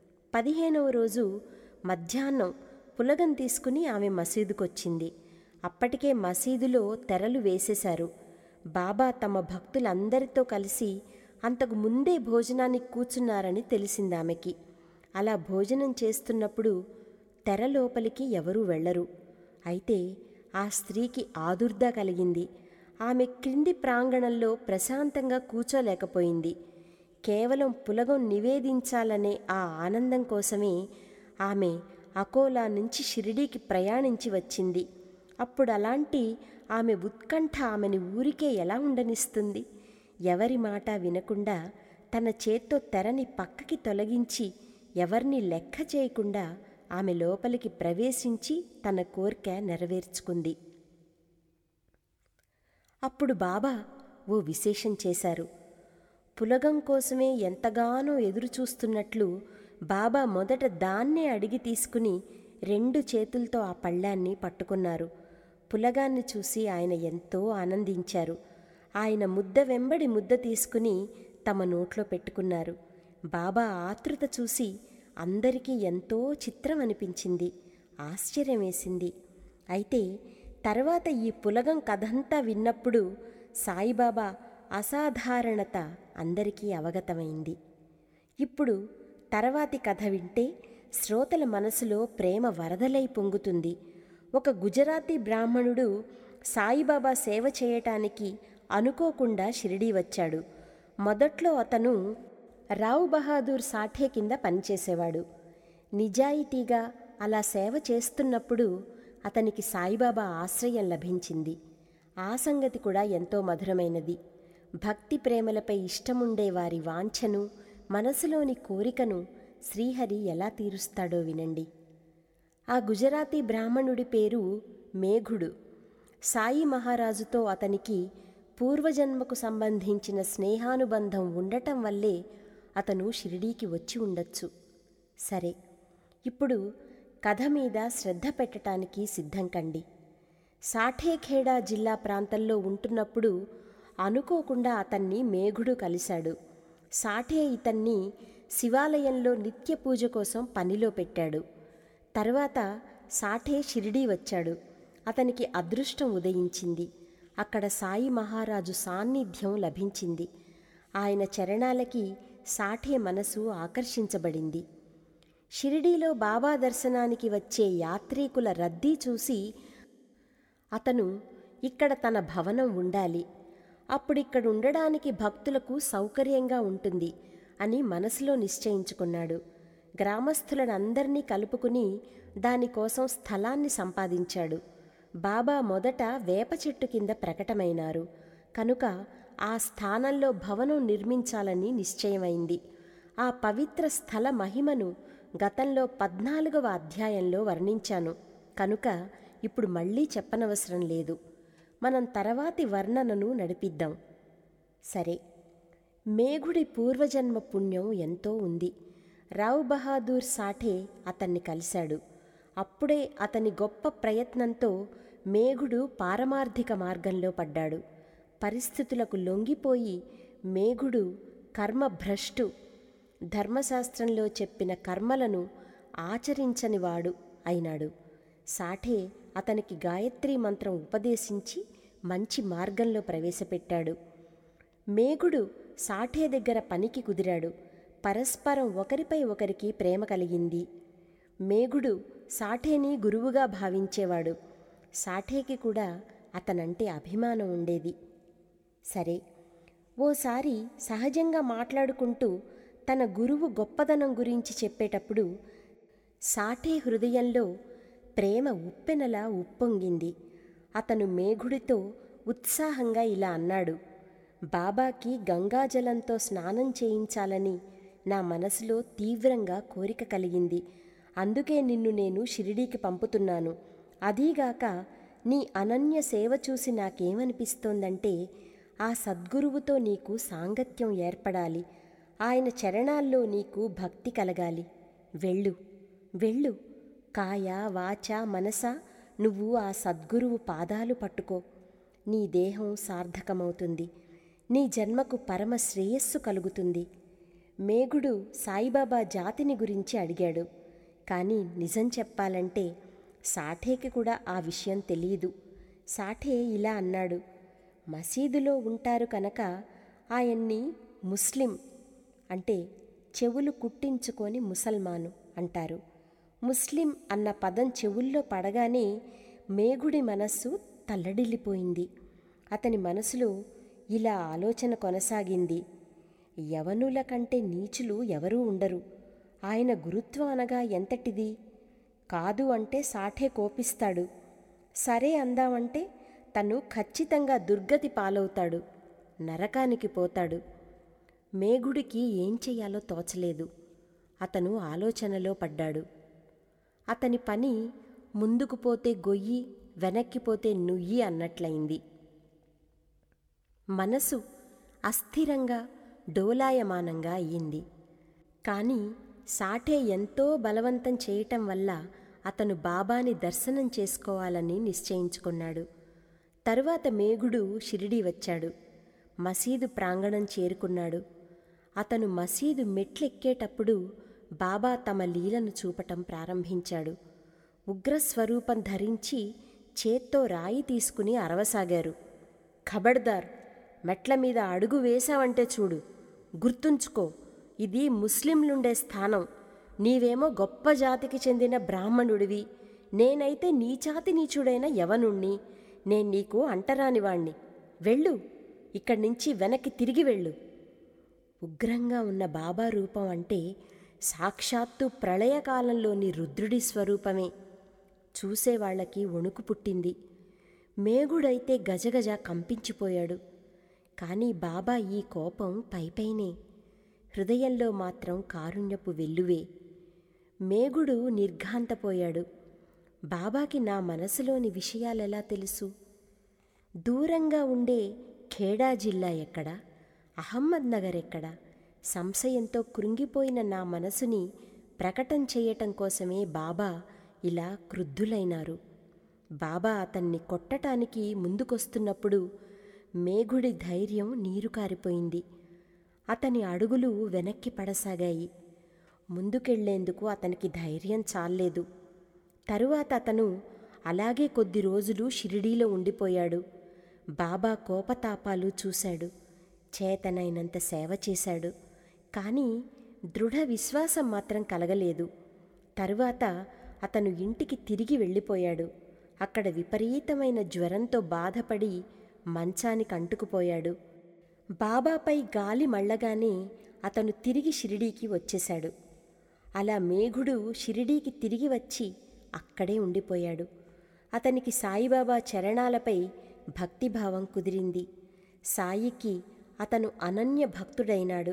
[SPEAKER 1] 15వ రోజు మధ్యాహ్నం పులగం తీసుకుని ఆమె మసీదుకొచ్చింది. అప్పటికే మసీదులో తెరలు వేసేశారు. బాబా తమ భక్తులందరితో కలిసి అంతకు ముందే భోజనానికి కూర్చున్నారని తెలిసిందామెకి. అలా భోజనం చేస్తున్నప్పుడు తెర లోపలికి ఎవరూ వెళ్లరు. అయితే ఆ స్త్రీకి ఆదుర్దా కలిగింది. ఆమె క్రింది ప్రాంగణంలో ప్రశాంతంగా కూర్చోలేకపోయింది. కేవలం పులగం నివేదించాలనే ఆ ఆనందం కోసమే ఆమె అకోలా నుంచి షిరిడీకి ప్రయాణించి వచ్చింది. అప్పుడు అలాంటి ఆమె ఉత్కంఠ ఆమెని ఊరికే ఎలా ఉండనిస్తుంది? ఎవరి మాట వినకుండా తన చేత్తో తెరని పక్కకి తొలగించి ఎవర్ని లెక్క చేయకుండా ఆమె లోపలికి ప్రవేశించి తన కోరిక నెరవేర్చుకుంది. అప్పుడు బాబా ఓ విశేషం చేశారు. పులగం కోసమే ఎంతగానో ఎదురుచూస్తున్నట్లు బాబా మొదట దాన్నే అడిగి తీసుకుని 2 చేతులతో ఆ పళ్ళాన్ని పట్టుకున్నారు. పులగాన్ని చూసి ఆయన ఎంతో ఆనందించారు. ఆయన ముద్ద వెంబడి ముద్ద తీసుకుని తమ నోట్లో పెట్టుకున్నారు. బాబా ఆతృత చూసి అందరికీ ఎంతో చిత్రం అనిపించింది, ఆశ్చర్యం వేసింది. అయితే తర్వాత ఈ పులగం కథంతా విన్నప్పుడు సాయిబాబా అసాధారణత అందరికీ అవగతమైంది. ఇప్పుడు తర్వాతి కథ వింటే శ్రోతల మనసులో ప్రేమ వరదలై పొంగుతుంది. ఒక గుజరాతీ బ్రాహ్మణుడు సాయిబాబా సేవ చేయటానికి అనుకోకుండా షిరిడీ వచ్చాడు. మొదట్లో అతను రావ్ బహాదూర్ సాఠే కింద పనిచేసేవాడు. నిజాయితీగా అలా సేవ చేస్తున్నప్పుడు అతనికి సాయిబాబా ఆశ్రయం లభించింది. ఆ సంగతి కూడా ఎంతో మధురమైనది. భక్తి ప్రేమలపై ఇష్టముండే వారి వాంఛను, మనసులోని కోరికను శ్రీహరి ఎలా తీరుస్తాడో వినండి. ఆ గుజరాతీ బ్రాహ్మణుడి పేరు మేఘుడు. సాయి మహారాజుతో అతనికి పూర్వజన్మకు సంబంధించిన స్నేహానుబంధం ఉండటం వల్లే అతను షిరిడీకి వచ్చి ఉండొచ్చు. సరే, ఇప్పుడు కథ మీద శ్రద్ధ పెట్టడానికి సిద్ధం కండి. సాఠేఖేడా జిల్లా ప్రాంతంలో ఉంటున్నప్పుడు అనుకోకుండా అతన్ని మేఘుడు కలిశాడు. సాఠే ఇతన్ని శివాలయంలో నిత్య పూజ కోసం పనిలో పెట్టాడు. తర్వాత సాఠే షిరిడీ వచ్చాడు. అతనికి అదృష్టం ఉదయించింది. అక్కడ సాయి మహారాజు సాన్నిధ్యం లభించింది. ఆయన చరణాలకి సాఠే మనసు ఆకర్షించబడింది. షిరిడీలో బాబా దర్శనానికి వచ్చే యాత్రికుల రద్దీ చూసి అతను ఇక్కడ తన భవనం ఉండాలి, అప్పుడిక్కడ ఉండడానికి భక్తులకు సౌకర్యంగా ఉంటుంది అని మనసులో నిశ్చయించుకున్నాడు. గ్రామస్తులనందరినీ కలుపుకుని దానికోసం స్థలాన్ని సంపాదించాడు. బాబా మొదట వేప చెట్టు కింద ప్రకటమైనారు కనుక ఆ స్థానంలో భవనం నిర్మించాలని నిశ్చయమైంది. ఆ పవిత్ర స్థల మహిమను గతంలో 14వ అధ్యాయంలో వర్ణించాను కనుక ఇప్పుడు మళ్ళీ చెప్పనవసరం లేదు. మనం తర్వాతి వర్ణనను నడిపిద్దాం. సరే, మేఘుడి పూర్వజన్మ పుణ్యం ఎంతో ఉంది. రావ్ బహాదూర్ సాఠే అతన్ని కలిశాడు. అప్పుడే అతని గొప్ప ప్రయత్నంతో మేఘుడు పారమార్థిక మార్గంలో పడ్డాడు. పరిస్థితులకు లొంగిపోయి మేఘుడు కర్మభ్రష్టు, ధర్మశాస్త్రంలో చెప్పిన కర్మలను ఆచరించనివాడు అయినాడు. సాఠే అతనికి గాయత్రీ మంత్రం ఉపదేశించి మంచి మార్గంలో ప్రవేశపెట్టాడు. మేఘుడు సాఠే దగ్గర పనికి కుదిరాడు. పరస్పరం ఒకరిపై ఒకరికి ప్రేమ కలిగింది. మేఘుడు సాఠేని గురువుగా భావించేవాడు. సాఠేకి కూడా అతనంటే అభిమానం ఉండేది. సరే, ఓసారి సహజంగా మాట్లాడుకుంటూ తన గురువు గొప్పదనం గురించి చెప్పేటప్పుడు సాఠే హృదయంలో ప్రేమ ఉప్పెనలా ఉప్పొంగింది. అతను మేఘుడితో ఉత్సాహంగా ఇలా అన్నాడు: బాబాకి గంగాజలంతో స్నానం చేయించాలని నా మనసులో తీవ్రంగా కోరిక కలిగింది. అందుకే నిన్ను నేను షిరిడీకి పంపుతున్నాను. అదీగాక నీ అనన్య సేవ చూసి నాకేమనిపిస్తోందంటే ఆ సద్గురువుతో నీకు సాంగత్యం ఏర్పడాలి. ఆయన చరణాల్లో నీకు భక్తి కలగాలి. వెళ్ళు వెళ్ళు, కాయ వాచ మనస నువ్వు ఆ సద్గురువు పాదాలు పట్టుకో. నీ దేహం సార్థకమవుతుంది. నీ జన్మకు పరమ శ్రేయస్సు కలుగుతుంది. మేఘుడు సాయిబాబా జాతిని గురించి అడిగాడు. కానీ నిజం చెప్పాలంటే సాఠేకి కూడా ఆ విషయం తెలియదు. సాఠే ఇలా అన్నాడు: మసీదులో ఉంటారు కనుక ఆయన్ని ముస్లిం అంటే చెవులు కుట్టించుకొని ముసల్మాను అంటారు. ముస్లిం అన్న పదం చెవుల్లో పడగానే మేఘుడి మనస్సు తల్లడిల్లిపోయింది. అతని మనసులో ఇలా ఆలోచన కొనసాగింది: యవనుల కంటే నీచులు ఎవరూ ఉండరు. ఆయన గురుత్వం అనగా ఎంతటిది? కాదు అంటే సాఠే కోపిస్తాడు. సరే అందామంటే తను ఖచ్చితంగా దుర్గతి పాలవుతాడు, నరకానికి పోతాడు. మేఘుడికి ఏం చెయ్యాలో తోచలేదు. అతను ఆలోచనలో పడ్డాడు. అతని పని ముందుకు పోతే గొయ్యి, వెనక్కిపోతే నుయ్యి అన్నట్లయింది. మనసు అస్థిరంగా డోలాయమానంగా అయ్యింది. కానీ సాఠే ఎంతో బలవంతం చేయటం వల్ల అతను బాబాని దర్శనం చేసుకోవాలని నిశ్చయించుకున్నాడు. తరువాత మేఘుడు షిరిడీ వచ్చాడు. మసీదు ప్రాంగణం చేరుకున్నాడు. అతను మసీదు మెట్లెక్కేటప్పుడు బాబా తమ లీలను చూపటం ప్రారంభించాడు. ఉగ్రస్వరూపం ధరించి చేత్తో రాయి తీసుకుని అరవసాగారు. ఖబర్దార్, మెట్ల మీద అడుగు వేశావంటే చూడు, గుర్తుంచుకో, ఇది ముస్లింలుండే స్థానం. నీవేమో గొప్ప జాతికి చెందిన బ్రాహ్మణుడివి, నేనైతే నీచాతి నీచుడైన యవనుణ్ణి. నేను నీకు అంటరానివాణ్ణి. వెళ్ళు, ఇక్కడి నుంచి వెనక్కి తిరిగి వెళ్ళు. ఉగ్రంగా ఉన్న బాబా రూపం అంటే సాక్షాత్తు ప్రళయకాలంలోని రుద్రుడి స్వరూపమే. చూసేవాళ్లకి వణుకు పుట్టింది. మేఘుడైతే గజగజ కంపించిపోయాడు. కానీ బాబా ఈ కోపం పైపైనే, హృదయంలో మాత్రం కారుణ్యపు వెల్లువే. మేఘుడు నిర్ఘాంతపోయాడు. బాబాకి నా మనసులోని విషయాలెలా తెలుసు? దూరంగా ఉండే ఖేడా జిల్లా ఎక్కడ, అహ్మద్ నగర్ ఎక్కడ? సంశయంతో కృంగిపోయిన నా మనసుని ప్రకటన చేయటం కోసమే బాబా ఇలా క్రుద్ధులైనారు. బాబా అతన్ని కొట్టటానికి ముందుకొస్తున్నప్పుడు మేఘుడి ధైర్యం నీరు కారిపోయింది. అతని అడుగులు వెనక్కి పడసాగాయి. ముందుకెళ్లేందుకు అతనికి ధైర్యం చాల్లేదు. తరువాత అతను అలాగే కొద్ది రోజులు షిరిడీలో ఉండిపోయాడు. బాబా కోపతాపాలు చూశాడు. చేతనైనంత సేవ చేశాడు. కానీ దృఢ విశ్వాసం మాత్రం కలగలేదు. తరువాత అతను ఇంటికి తిరిగి వెళ్ళిపోయాడు. అక్కడ విపరీతమైన జ్వరంతో బాధపడి మంచానికి అంటుకుపోయాడు. బాబాపై గాలి మళ్ళగానే అతను తిరిగి షిరిడీకి వచ్చేశాడు. అలా మేఘుడు షిరిడీకి తిరిగి వచ్చి అక్కడే ఉండిపోయాడు. అతనికి సాయిబాబా చరణాలపై భక్తిభావం కుదిరింది. సాయికి అతను అనన్య భక్తుడైనాడు.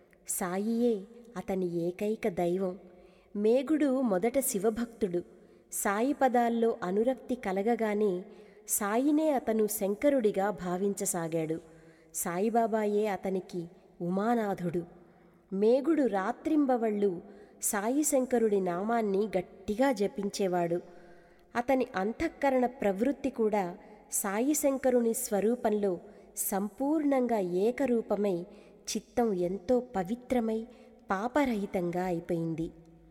[SPEAKER 1] సాయియే అతని ఏకైక దైవం. మేఘుడు మొదట శివభక్తుడు. సాయి పదాల్లో అనురక్తి కలగగానే సాయినే అతను శంకరుడిగా భావించసాగాడు. సాయిబాబాయే అతనికి ఉమానాథుడు. మేఘుడు రాత్రింబవళ్ళు సాయి శంకరుడి నామాన్ని గట్టిగా జపించేవాడు. అతని అంతఃకరణ ప్రవృత్తి కూడా సాయి శంకరుని స్వరూపంలో సంపూర్ణంగా ఏకరూపమై చిత్తం ఎంతో పవిత్రమై పాపరహితంగా అయిపోయింది.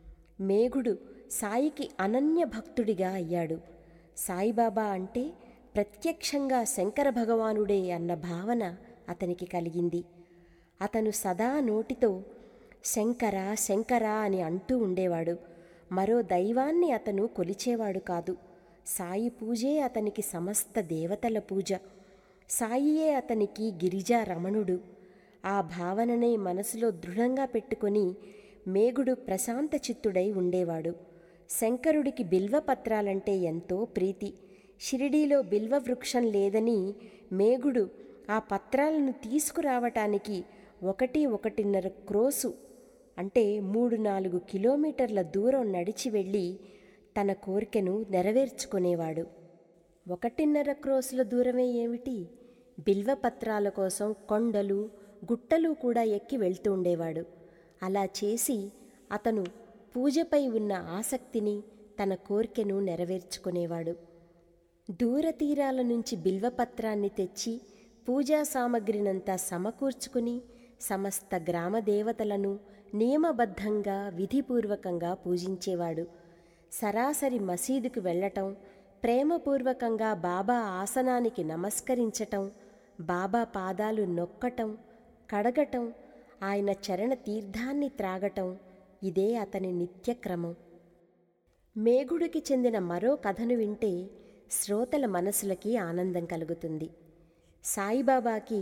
[SPEAKER 1] మేఘుడు సాయికి అనన్య భక్తుడిగా అయ్యాడు. సాయిబాబా అంటే ప్రత్యక్షంగా శంకర భగవానుడే అన్న భావన అతనికి కలిగింది. అతను సదా నోటితో శంకర శంకర అని అంటూ ఉండేవాడు. మరో దైవాన్ని అతను కొలిచేవాడు కాదు. సాయి పూజే అతనికి సమస్త దేవతల పూజ. సాయియే అతనికి గిరిజా రమణుడు. ఆ భావననే మనసులో దృఢంగా పెట్టుకొని మేఘుడు ప్రశాంత చిత్తుడై ఉండేవాడు. శంకరుడికి బిల్వపత్రాలంటే ఎంతో ప్రీతి. షిరిడీలో బిల్వ వృక్షం లేదని మేఘుడు ఆ పత్రాలను తీసుకురావటానికి 1.5 క్రోసు అంటే 3-4 కిలోమీటర్ల దూరం నడిచి వెళ్ళి తన కోరికను నెరవేర్చుకునేవాడు. 1.5 క్రోసుల దూరమే ఏమిటి, బిల్వపత్రాల కోసం కొండలు గుట్టలు కూడా ఎక్కి వెళ్తూ ఉండేవాడు. అలా చేసి అతను పూజపై ఉన్న ఆసక్తిని, తన కోరికను నెరవేర్చుకునేవాడు. దూరతీరాల నుంచి బిల్వపత్రాన్ని తెచ్చి పూజా సామగ్రినంతా సమకూర్చుకుని సమస్త గ్రామదేవతలను నియమబద్ధంగా విధిపూర్వకంగా పూజించేవాడు. సరాసరి మసీదుకు వెళ్ళటం, ప్రేమపూర్వకంగా బాబా ఆసనానికి నమస్కరించటం, బాబా పాదాలు నొక్కటం, కడగటం, ఆయన చరణ తీర్థాన్ని త్రాగటం ఇదే అతని నిత్యక్రమం. మేఘుడికి చెందిన మరో కథను వింటే శ్రోతల మనసులకి ఆనందం కలుగుతుంది. సాయిబాబాకి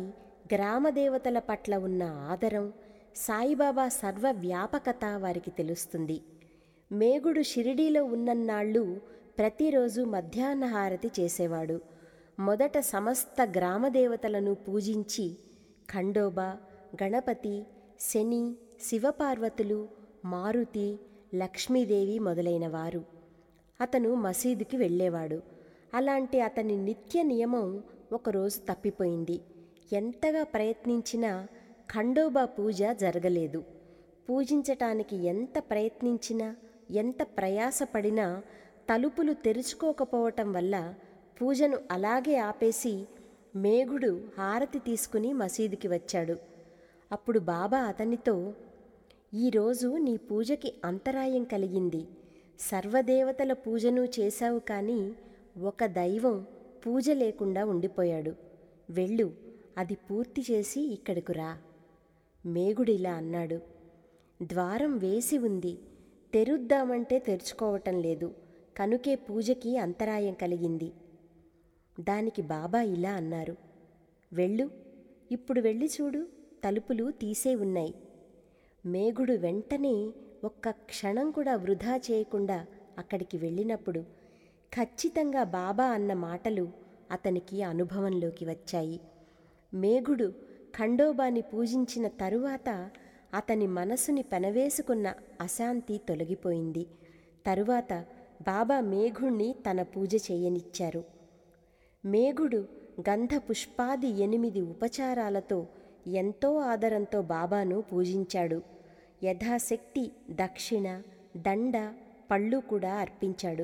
[SPEAKER 1] గ్రామదేవతల పట్ల ఉన్న ఆదరం, సాయిబాబా సర్వవ్యాపకత వారికి తెలుస్తుంది. మేగుడు షిరిడీలో ఉన్నన్నాళ్ళు ప్రతిరోజు మధ్యాహ్నహారతి చేసేవాడు. మొదట సమస్త గ్రామదేవతలను పూజించి ఖండోబా, గణపతి, శని, శివపార్వతులు, మారుతి, లక్ష్మీదేవి మొదలైనవారు. అతను మసీదుకి వెళ్ళేవాడు. అలాంటి అతని నిత్య నియమం ఒకరోజు తప్పిపోయింది. ఎంతగా ప్రయత్నించినా ఖండోబా పూజ జరగలేదు. పూజించటానికి ఎంత ప్రయత్నించినా, ఎంత ప్రయాసపడినా తలుపులు తెరుచుకోకపోవటం వల్ల పూజను అలాగే ఆపేసి మేగుడు హారతి తీసుకుని మసీదుకి వచ్చాడు. అప్పుడు బాబా అతనితో, ఈరోజు నీ పూజకి అంతరాయం కలిగింది. సర్వదేవతల పూజను చేశావు, కానీ ఒక దైవం పూజ లేకుండా ఉండిపోయాడు. వెళ్ళు, అది పూర్తి చేసి ఇక్కడకు రా. మేగుడిలా అన్నాడు. ద్వారం వేసి ఉంది, తెరుద్దామంటే తెరుచుకోవటం లేదు, కనుకే పూజకి అంతరాయం కలిగింది. దానికి బాబా ఇలా అన్నారు, వెళ్ళు, ఇప్పుడు వెళ్ళి చూడు, తలుపులు తీసే ఉన్నాయి. మేగుడు వెంటనే ఒక్క క్షణం కూడా వృధా చేయకుండా అక్కడికి వెళ్ళినప్పుడు ఖచ్చితంగా బాబా అన్న మాటలు అతనికి అనుభవంలోకి వచ్చాయి. మేగుడు ఖండోబాని పూజించిన తరువాత అతని మనసుని పెనవేసుకున్న అశాంతి తొలగిపోయింది. తరువాత బాబా మేఘుణ్ణి తన పూజ చేయనిచ్చారు. మేఘుడు గంధ పుష్పాది 8 ఉపచారాలతో ఎంతో ఆదరంతో బాబాను పూజించాడు. యథాశక్తి దక్షిణ, దండ, పళ్ళు కూడా అర్పించాడు.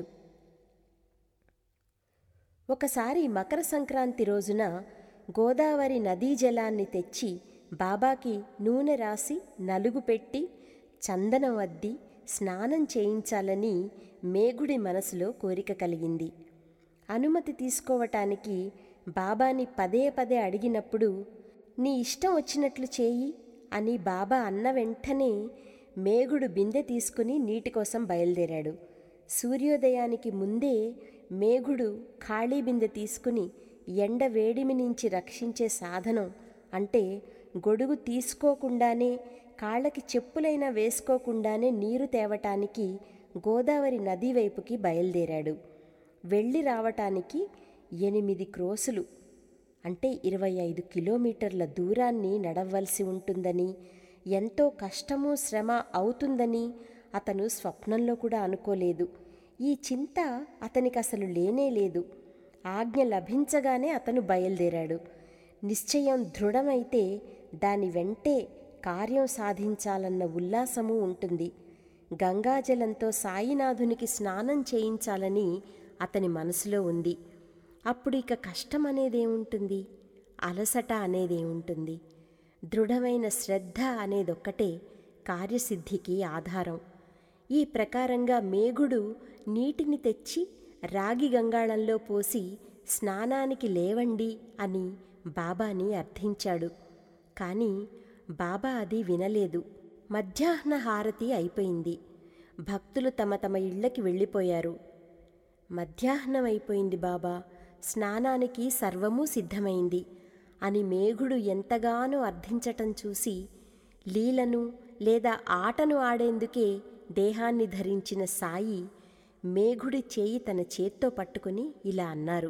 [SPEAKER 1] ఒకసారి మకర సంక్రాంతి రోజున గోదావరి నదీ జలాన్ని తెచ్చి బాబాకి నూనె రాసి నలుగు పెట్టి చందనం అద్ది స్నానం చేయించాలని మేగుడి మనసులో కోరిక కలిగింది. అనుమతి తీసుకోవటానికి బాబాని పదే పదే అడిగినప్పుడు, నీ ఇష్టం వచ్చినట్లు చేయి అని బాబా అన్న వెంటనే మేగుడు బిందె తీసుకుని నీటి కోసం బయలుదేరాడు. సూర్యోదయానికి ముందే మేఘుడు ఖాళీ బిందె తీసుకుని ఎండ వేడిమి నుంచి రక్షించే సాధనం అంటే గొడుగు తీసుకోకుండానే, కాళ్ళకి చెప్పులైనా వేసుకోకుండానే నీరు తేవటానికి గోదావరి నది వైపుకి బయలుదేరాడు. వెళ్ళి రావటానికి 8 క్రోసులు అంటే 25 కిలోమీటర్ల దూరాన్ని నడవలసి ఉంటుందని, ఎంతో కష్టము శ్రమ అవుతుందని అతను స్వప్నంలో కూడా అనుకోలేదు. ఈ చింత అతనికి అసలు లేనే లేదు. ఆజ్ఞ లభించగానే అతను బయలుదేరాడు. నిశ్చయం దృఢమైతే దాని వెంటే కార్యం సాధించాలన్న ఉల్లాసము ఉంటుంది. గంగాజలంతో సాయినాథునికి స్నానం చేయించాలని అతని మనసులో ఉంది. అప్పుడు ఇక కష్టం అనేదేముంటుంది, అలసట అనేదేముంటుంది. దృఢమైన శ్రద్ధ అనేదొక్కటే కార్యసిద్ధికి ఆధారం. ఈ ప్రకారంగా మేఘుడు నీటిని తెచ్చి రాగి గంగాళంలో పోసి స్నానానికి లేవండి అని బాబాని అర్థించాడు. కానీ బాబా అది వినలేదు. మధ్యాహ్న హారతి అయిపోయింది. భక్తులు తమ తమ ఇళ్ళకి వెళ్ళిపోయారు. మధ్యాహ్నం అయిపోయింది బాబా, స్నానానికి సర్వమూ సిద్ధమైంది అని మేఘుడు ఎంతగానో అర్థించటం చూసి, లీలను లేదా ఆటను ఆడేందుకే దేహాన్ని ధరించిన సాయి మేఘుడి చేయి తన చేత్తో పట్టుకుని ఇలా అన్నారు,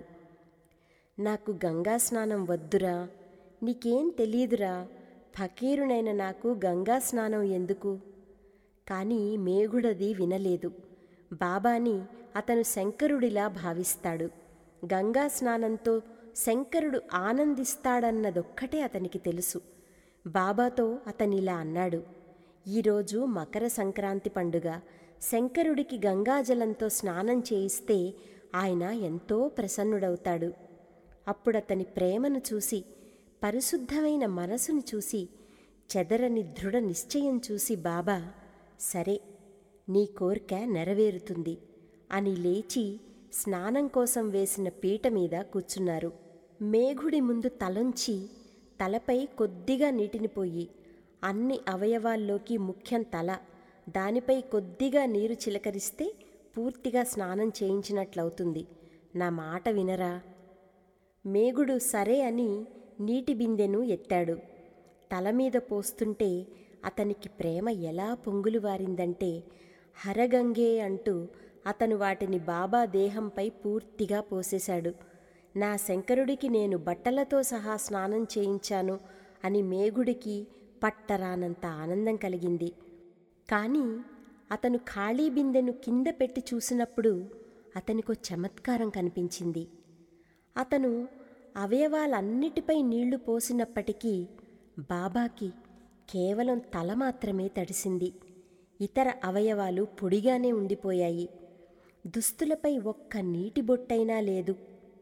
[SPEAKER 1] నాకు గంగా స్నానం వద్దురా, నీకేం తెలీదురా, ఫకీరునైన నాకు గంగా స్నానం ఎందుకు? కానీ మేఘుడది వినలేదు. బాబాని అతను శంకరుడిలా భావిస్తాడు. గంగా స్నానంతో శంకరుడు ఆనందిస్తాడన్నదొక్కటే అతనికి తెలుసు. బాబాతో అతనిలా అన్నాడు, ఈరోజు మకర సంక్రాంతి పండుగ, శంకరుడికి గంగాజలంతో స్నానం చేయిస్తే ఆయన ఎంతో ప్రసన్నుడవుతాడు. అప్పుడతని ప్రేమను చూసి, పరిశుద్ధమైన మనసును చూసి, చెదరని దృఢ నిశ్చయం చూసి బాబా, సరే నీ కోరిక నెరవేరుతుంది అని లేచి స్నానం కోసం వేసిన పీట మీద కూర్చున్నారు. మేఘుడి ముందు తలంచి తలపై కొద్దిగా నీటిని పోయి, అన్ని అవయవాల్లోకి ముఖ్యం తల, దానిపై కొద్దిగా నీరు చిలకరిస్తే పూర్తిగా స్నానం చేయించినట్లవుతుంది. నా మాట వినరా? మేఘుడు సరే అని నీటి బిందెను ఎత్తాడు. తలమీద పోస్తుంటే అతనికి ప్రేమ ఎలా పొంగులు వారిందంటే హరగంగే అంటూ అతను వాటిని బాబా దేహంపై పూర్తిగా పోసేశాడు. నా శంకరుడికి నేను బట్టలతో సహా స్నానం చేయించాను అని మేఘుడికి పట్టరానంత ఆనందం కలిగింది. కానీ అతను ఖాళీ బిందెను కింద పెట్టి చూసినప్పుడు అతనికో చమత్కారం కనిపించింది. అతను అవయవాలన్నిటిపై నీళ్లు పోసినప్పటికీ బాబాకి కేవలం తల మాత్రమే తడిసింది. ఇతర అవయవాలు పొడిగానే ఉండిపోయాయి. దుస్తులపై ఒక్క నీటి బొట్టైనా లేదు.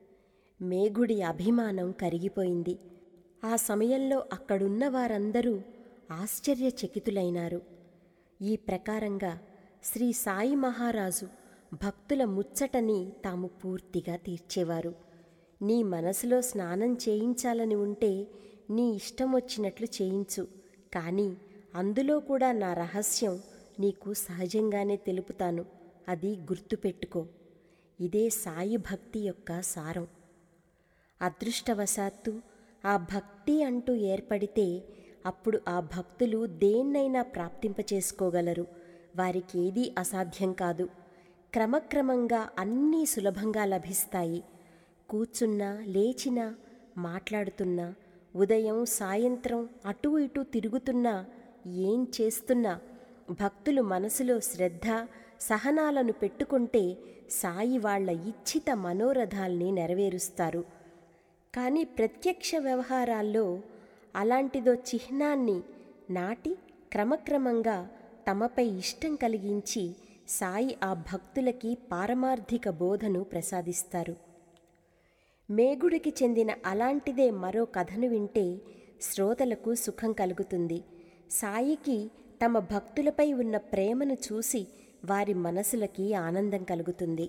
[SPEAKER 1] మేఘుడి అభిమానం కరిగిపోయింది. ఆ సమయంలో అక్కడున్న వారందరూ ఆశ్చర్యచకితులైనారు. ఈ ప్రకారంగా శ్రీ సాయి మహారాజు భక్తుల ముచ్చటని తాము పూర్తిగా తీర్చేవారు. నీ మనసులో స్నానం చేయించాలని ఉంటే నీ ఇష్టం వచ్చినట్లు చేయించు, కానీ అందులో కూడా నా రహస్యం నీకు సహజంగానే తెలుపుతాను, అది గుర్తుపెట్టుకో. ఇదే సాయి భక్తి యొక్క సారం. అదృష్టవశాత్తు ఆ భక్తి అంటూ ఏర్పడితే అప్పుడు ఆ భక్తులు దేన్నైనా ప్రాప్తింపచేసుకోగలరు. వారికి ఏదీ అసాధ్యం కాదు. క్రమక్రమంగా అన్నీ సులభంగా లభిస్తాయి. కూర్చున్నా, లేచినా, మాట్లాడుతున్నా, ఉదయం సాయంత్రం అటూ ఇటూ తిరుగుతున్నా, ఏం చేస్తున్నా భక్తులు మనసులో శ్రద్ధ సహనాలను పెట్టుకుంటే సాయి వాళ్ల ఇచ్ఛిత మనోరథాల్ని నెరవేరుస్తారు. కానీ ప్రత్యక్ష వ్యవహారాల్లో అలాంటిదో చిహ్నాన్ని నాటి క్రమక్రమంగా తమపై ఇష్టం కలిగించి సాయి ఆ భక్తులకి పారమార్థిక బోధను ప్రసాదిస్తారు. మేఘుడికి చెందిన అలాంటిదే మరో కథను వింటే శ్రోతలకు సుఖం కలుగుతుంది. సాయికి తమ భక్తులపై ఉన్న ప్రేమను చూసి వారి మనసులకి ఆనందం కలుగుతుంది.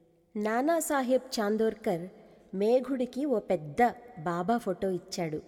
[SPEAKER 1] నానాసాహెబ్ చాందోర్కర్ మేఘుడికి ఓ పెద్ద బాబా ఫోటో ఇచ్చాడు.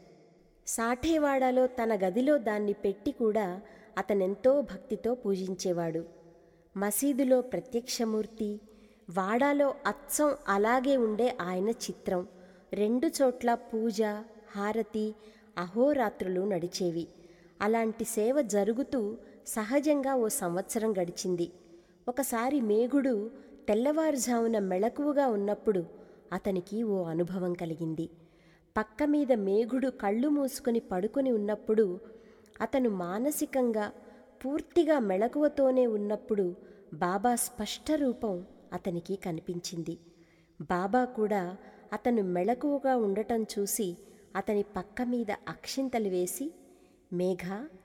[SPEAKER 1] సాఠేవాడాలో తన గదిలో దాన్ని పెట్టి కూడా అతనెంతో భక్తితో పూజించేవాడు. మసీదులో ప్రత్యక్షమూర్తి, వాడాలో అచ్చం అలాగే ఉండే ఆయన చిత్రం, రెండు చోట్ల పూజ, హారతి అహోరాత్రులు నడిచేవి. అలాంటి సేవ జరుగుతూ సహజంగా ఓ సంవత్సరం గడిచింది. ఒకసారి మేఘుడు తెల్లవారుజామున మెళకువగా ఉన్నప్పుడు అతనికి ఓ అనుభవం కలిగింది. పక్క మీద మేఘుడు కళ్ళు మూసుకొని పడుకొని ఉన్నప్పుడు, అతను మానసికంగా పూర్తిగా మెళకువతోనే ఉన్నప్పుడు బాబా స్పష్టరూపం అతనికి కనిపించింది. బాబా కూడా అతను మెళకువగా ఉండటం చూసి అతని పక్క మీద అక్షింతలు వేసి, మేఘ,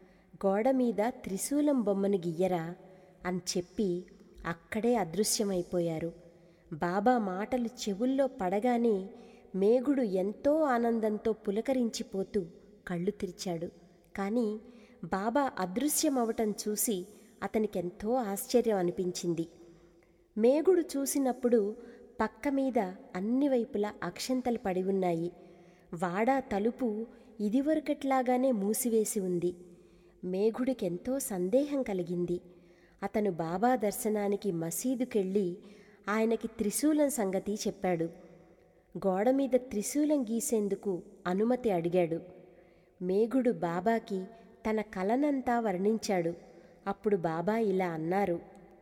[SPEAKER 1] గోడ మీద త్రిశూలం బొమ్మను గీయరా అని చెప్పి అక్కడే అదృశ్యమైపోయారు. బాబా మాటలు చెవుల్లో పడగానే మేఘుడు ఎంతో ఆనందంతో పులకరించిపోతూ కళ్ళు తెరిచాడు. కానీ బాబా అదృశ్యమవటం చూసి అతనికెంతో ఆశ్చర్యం అనిపించింది. మేఘుడు చూసినప్పుడు పక్క మీద అన్ని వైపులా అక్షంతలు పడి ఉన్నాయి. వాడా తలుపు ఇదివరకట్లాగానే మూసివేసి ఉంది. మేఘుడికెంతో సందేహం కలిగింది. అతను బాబా దర్శనానికి మసీదుకెళ్ళి ఆయనకి త్రిశూలం సంగతి చెప్పాడు. గోడ మీద త్రిశూలం గీసేందుకు అనుమతి అడిగాడు. మేఘుడు బాబాకి తన కలనంతా వర్ణించాడు. అప్పుడు బాబా ఇలా అన్నారు,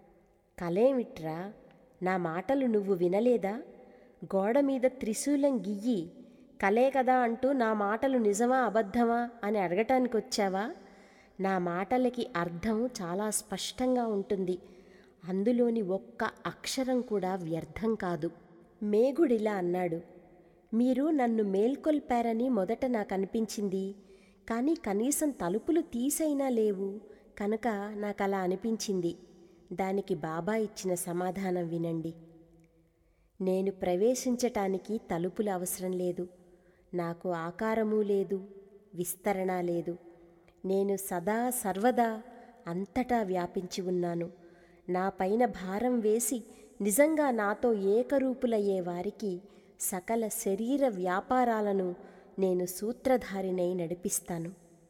[SPEAKER 1] కలేమిట్రా, నా మాటలు నువ్వు వినలేదా? గోడ మీద త్రిశూలం గియ్యి, కలే కదా అంటూ నా మాటలు నిజమా అబద్ధమా అని అడగటానికి వచ్చావా? నా మాటలకి అర్థం చాలా స్పష్టంగా ఉంటుంది. అందులోని ఒక్క అక్షరం కూడా వ్యర్థం కాదు. మేఘుడిలా అన్నాడు, మీరు నన్ను మేల్కొల్పారని మొదట నాకు అనిపించింది. కానీ కనీసం తలుపులు తీసైనా లేవు కనుక నాకు అలా అనిపించింది. దానికి బాబా ఇచ్చిన సమాధానం వినండి. నేను ప్రవేశించటానికి తలుపులు అవసరం లేదు. నాకు ఆకారమూ లేదు, విస్తరణ లేదు. నేను సదా సర్వదా అంతటా వ్యాపించి ఉన్నాను. నా పైన భారం వేసి నిజంగా నాతో ఏకరూపులయ్యే వారికి సకల శరీర వ్యాపారాలను నేను సూత్రధారినై నడిపిస్తాను.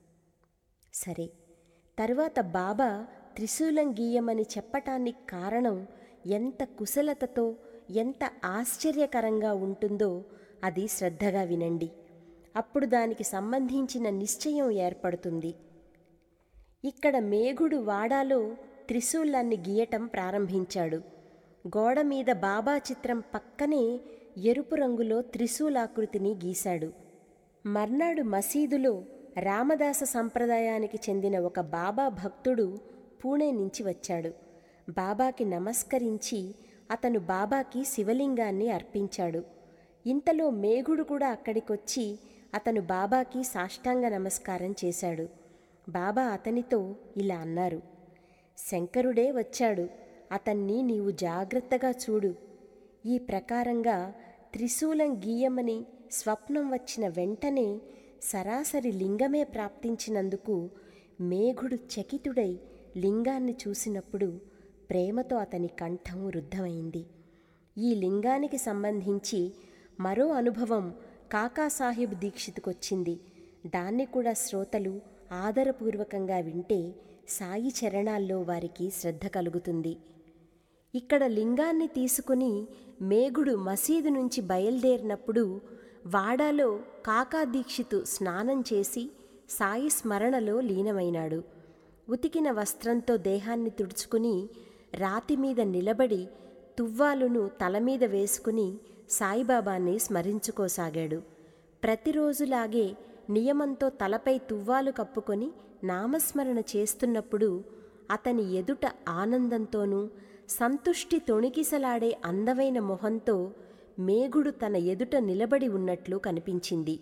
[SPEAKER 1] సరే, తరువాత బాబా త్రిశూలం గీయమని చెప్పటానికి కారణం ఎంత కుశలతతో ఎంత ఆశ్చర్యకరంగా ఉంటుందో అది శ్రద్ధగా వినండి. అప్పుడు దానికి సంబంధించిన నిశ్చయం ఏర్పడుతుంది. ఇక్కడ మేఘుడు వాడాలో త్రిశూలాన్ని గీయటం ప్రారంభించాడు. గోడ మీద బాబా చిత్రం పక్కనే ఎరుపు రంగులో త్రిశూలాకృతిని గీశాడు. మర్నాడు మసీదులో రామదాస సంప్రదాయానికి చెందిన ఒక బాబా భక్తుడు పూణే నుంచి వచ్చాడు. బాబాకి నమస్కరించి అతను బాబాకి శివలింగాన్ని అర్పించాడు. ఇంతలో మేఘుడు కూడా అక్కడికొచ్చి అతను బాబాకి సాష్టాంగ నమస్కారం చేశాడు. బాబా అతనితో ఇలా అన్నారు: శంకరుడే వచ్చాడు, అతన్ని నీవు జాగ్రత్తగా చూడు. ఈ ప్రకారంగా త్రిశూలం గీయమని స్వప్నం వచ్చిన వెంటనే సరాసరి లింగమే ప్రాప్తించినందుకు మేఘుడు చకితుడై లింగాన్ని చూసినప్పుడు ప్రేమతో అతని కంఠం రుద్ధమైంది. ఈ లింగానికి సంబంధించి మరో అనుభవం కాకాసాహెబ్ దీక్షితుకొచ్చింది. దాన్ని కూడా శ్రోతలు ఆదరపూర్వకంగా వింటే సాయి చరణాల్లో వారికి శ్రద్ధ కలుగుతుంది. ఇక్కడ లింగాన్ని తీసుకుని మేఘుడు మసీదు నుంచి బయలుదేరినప్పుడు వాడాలో కాకా దీక్షితు స్నానం చేసి సాయి స్మరణలో లీనమైనాడు. ఉతికిన వస్త్రంతో దేహాన్ని తుడుచుకుని రాతి మీద నిలబడి తువ్వాలును తలమీద వేసుకుని సాయిబాబాని స్మరించుకోసాగాడు. ప్రతిరోజులాగే నియమంతో తలపై తువ్వాలు కప్పుకొని నామస్మరణ చేస్తున్నప్పుడు అతని ఎదుట ఆనందంతోనూ సంతుష్టి తొణికిసలాడే అందమైన మొహంతో మేఘుడు తన ఎదుట నిలబడి ఉన్నట్లు కనిపించింది.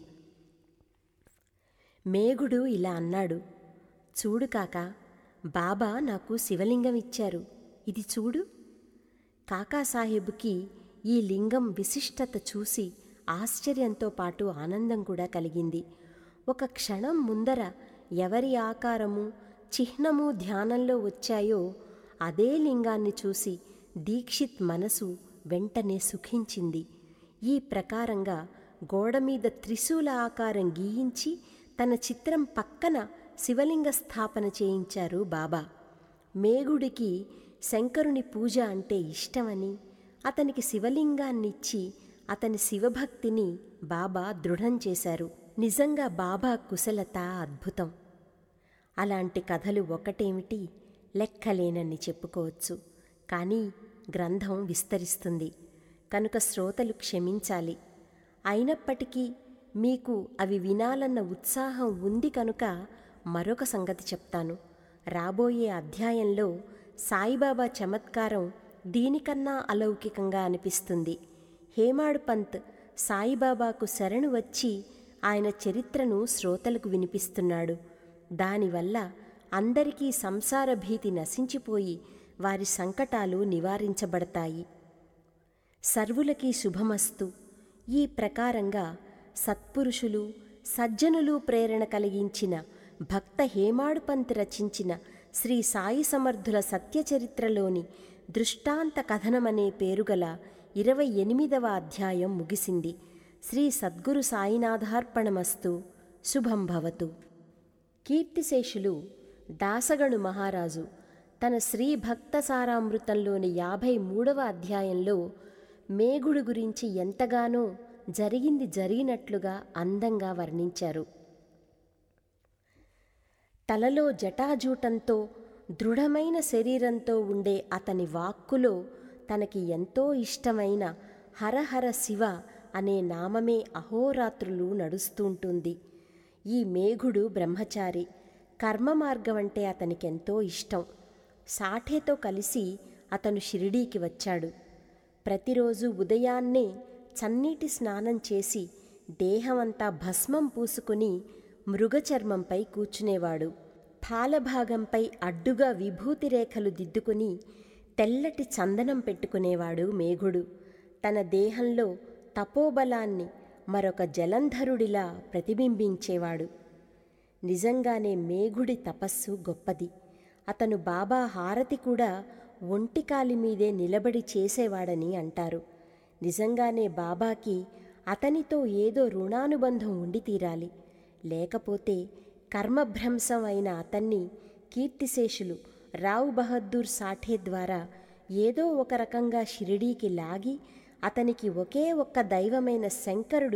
[SPEAKER 1] మేఘుడు ఇలా అన్నాడు: చూడు కాకా, బాబా నాకు శివలింగం ఇచ్చారు, ఇది చూడు. కాకాసాహెబుకి ఈ లింగం విశిష్టత చూసి ఆశ్చర్యంతో పాటు ఆనందం కూడా కలిగింది. ఒక క్షణం ముందర ఎవరి ఆకారము చిహ్నము ధ్యానంలో వచ్చాయో అదే లింగాన్ని చూసి దీక్షిత్ మనసు వెంటనే సుఖించింది. ఈ ప్రకారంగా గోడమీద త్రిశూల ఆకారం గీయించి తన చిత్రం పక్కన శివలింగ స్థాపన చేయించారు బాబా. మేఘుడికి శంకరుని పూజ అంటే ఇష్టమని అతనికి శివలింగాన్నిచ్చి అతని శివభక్తిని బాబా దృఢం చేశారు. నిజంగా బాబా కుశలత అద్భుతం. అలాంటి కథలు ఒకటేమిటి, లెక్కలేనన్ని చెప్పుకోవచ్చు. కానీ గ్రంథం విస్తరిస్తుంది కనుక శ్రోతలు క్షమించాలి. అయినప్పటికీ మీకు అవి వినాలన్న ఉత్సాహం ఉంది కనుక మరొక సంగతి చెప్తాను. రాబోయే అధ్యాయంలో సాయిబాబా చమత్కారం దీనికన్నా అలౌకికంగా అనిపిస్తుంది. హేమాడ్ పంత్ సాయిబాబాకు శరణు వచ్చి ఆయన చరిత్రను శ్రోతలకు వినిపిస్తున్నాడు. దానివల్ల అందరికీ సంసార భీతి నశించిపోయి వారి సంకటాలు నివారించబడతాయి. సర్వులకి శుభమస్తు. ఈ ప్రకారంగా సత్పురుషులు సజ్జనులు ప్రేరణ కలిగించిన భక్త హేమాడ్ పంత్ రచించిన శ్రీ సాయి సమర్థుల సత్యచరిత్రలోని దృష్టాంత కథనమనే పేరుగల 28వ అధ్యాయం ముగిసింది. శ్రీ సద్గురు సాయినాథార్పణమస్తు. శుభం భవతు. కీర్తిశేషులు దాసగణు మహారాజు తన శ్రీ భక్త సారామృతంలోని 53వ అధ్యాయంలో మేఘుడు గురించి ఎంతగానో జరిగింది జరిగినట్లుగా అందంగా వర్ణించారు. తలలో జటాజూటంతో దృఢమైన శరీరంతో ఉండే అతని వాక్కులో తనకి ఎంతో ఇష్టమైన హరహర శివ అనే నామమే అహోరాత్రులు నడుస్తుంటుంది. ఈ మేఘుడు బ్రహ్మచారి. కర్మ మార్గం అంటే అతనికెంతో ఇష్టం. సాఠేతో కలిసి అతను షిరిడీకి వచ్చాడు. ప్రతిరోజు ఉదయాన్నే చన్నీటి స్నానం చేసి దేహమంతా భస్మం పూసుకుని మృగచర్మంపై కూర్చునేవాడు. పాలభాగంపై అడ్డుగా విభూతి రేఖలు దిద్దుకుని తెల్లటి చందనం పెట్టుకునేవాడు మేఘుడు. తన దేహంలో తపోబలాన్ని మరొక జలంధరుడిలా ప్రతిబింబించేవాడు. నిజంగానే మేఘుడి తపస్సు గొప్పది. అతను బాబా హారతి కూడా ఒంటికాలి మీదే నిలబడి చేసేవాడని అంటారు. నిజంగానే బాబాకి అతనితో ఏదో రుణానుబంధం ఉండి తీరాలి. లేకపోతే కర్మభ్రంశం అయిన అతన్ని కీర్తిశేషులు రావ్ బహద్దూర్ సాఠే ద్వారా ఏదో ఒక రకంగా షిరిడీకి లాగి అతనికి ఒకే ఒక్క దైవమైన శంకరుడు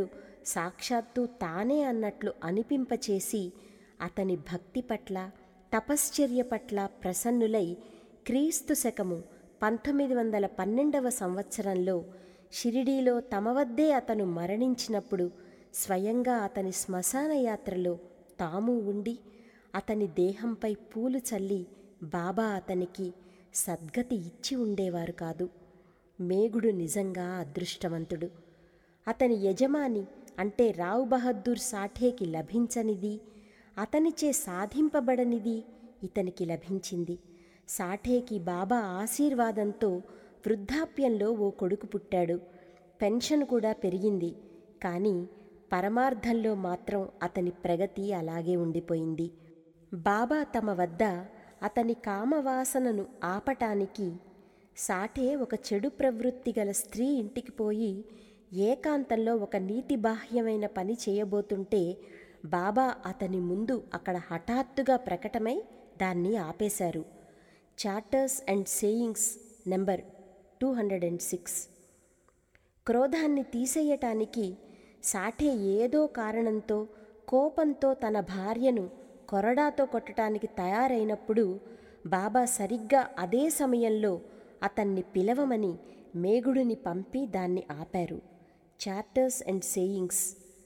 [SPEAKER 1] సాక్షాత్తు తానే అన్నట్లు అనిపింపచేసి అతని భక్తి పట్ల, తపశ్చర్య పట్ల ప్రసన్నులై క్రీస్తు శకము 1912వ సంవత్సరంలో షిరిడీలో తమ వద్దే అతను మరణించినప్పుడు స్వయంగా అతని శ్మశాన యాత్రలో తాము ఉండి అతని దేహంపై పూలు చల్లి బాబా అతనికి సద్గతి ఇచ్చి ఉండేవారు కాదు. మేగుడు నిజంగా అదృష్టవంతుడు. అతని యజమాని అంటే రావ్ బహద్దూర్ సాఠేకి లభించనిది, అతనిచే సాధింపబడనిది ఇతనికి లభించింది. సాఠేకి బాబా ఆశీర్వాదంతో వృద్ధాప్యంలో ఓ కొడుకు పుట్టాడు. పెన్షన్ కూడా పెరిగింది. కానీ పరమార్థంలో మాత్రం అతని ప్రగతి అలాగే ఉండిపోయింది. బాబా తమ వద్ద అతని కామవాసనను ఆపటానికి సాఠే ఒక చెడు ప్రవృత్తి గల స్త్రీ ఇంటికి పోయి ఏకాంతంలో ఒక నీతిబాహ్యమైన పని చేయబోతుంటే బాబా అతని ముందు అక్కడ హఠాత్తుగా ప్రకటమై దాన్ని ఆపేశారు. Charters and sayings number 206. క్రోధాన్ని తీసేయటానికి సాఠే ఏదో కారణంతో కోపంతో తన భార్యను కొరడాతో కొట్టడానికి తయారైనప్పుడు బాబా సరిగ్గా అదే సమయంలో అతన్ని పిలవమని మేగుడిని పంపి దాన్ని ఆపారు. Charters and sayings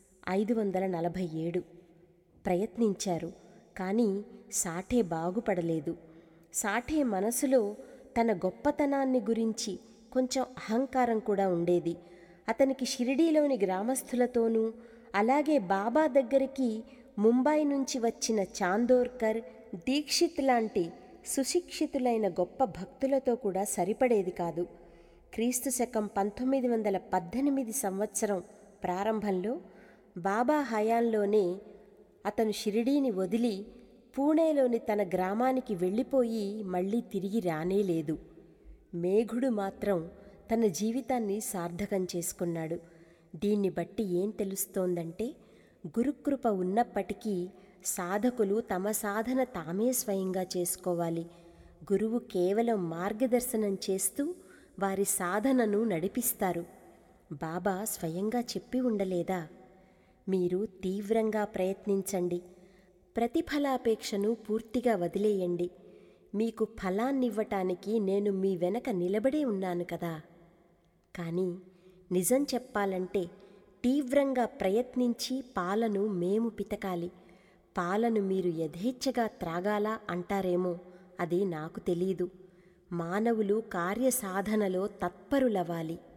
[SPEAKER 1] 547. ప్రయత్నించారు, కానీ సాఠే బాగుపడలేదు. సాఠే మనసులో తన గొప్పతనాన్ని గురించి కొంచెం అహంకారం కూడా ఉండేది. అతనికి షిరిడీలోని గ్రామస్తులతోనూ అలాగే బాబా దగ్గరికి ముంబై నుంచి వచ్చిన చాందోర్కర్, దీక్షిత్ లాంటి సుశిక్షితులైన గొప్ప భక్తులతో కూడా సరిపడేది కాదు. క్రీస్తు శకం 1918 సంవత్సరం ప్రారంభంలో బాబా హయాంలోనే అతను షిరిడీని వదిలి పూణేలోని తన గ్రామానికి వెళ్ళిపోయి మళ్ళీ తిరిగి రానేలేదు. మేఘుడు మాత్రం తన జీవితాన్ని సార్థకం చేసుకున్నాడు. దీన్ని బట్టి ఏం తెలుస్తోందంటే గురుకృప ఉన్నప్పటికీ సాధకులు తమ సాధన తామే స్వయంగా చేసుకోవాలి. గురువు కేవలం మార్గదర్శనం చేస్తూ వారి సాధనను నడిపిస్తారు. బాబా స్వయంగా చెప్పి ఉండలేదా, మీరు తీవ్రంగా ప్రయత్నించండి, ప్రతిఫలాపేక్షను పూర్తిగా వదిలేయండి, మీకు ఫలాన్నివ్వటానికి నేను మీ వెనక నిలబడే ఉన్నాను కదా. కానీ నిజం చెప్పాలంటే తీవ్రంగా ప్రయత్నించి పాలను మేము పితకాలి, పాలను మీరు యథేచ్ఛగా త్రాగాలా అంటారేమో, అది నాకు తెలీదు. మానవులు కార్యసాధనలో తత్పరులవ్వాలి.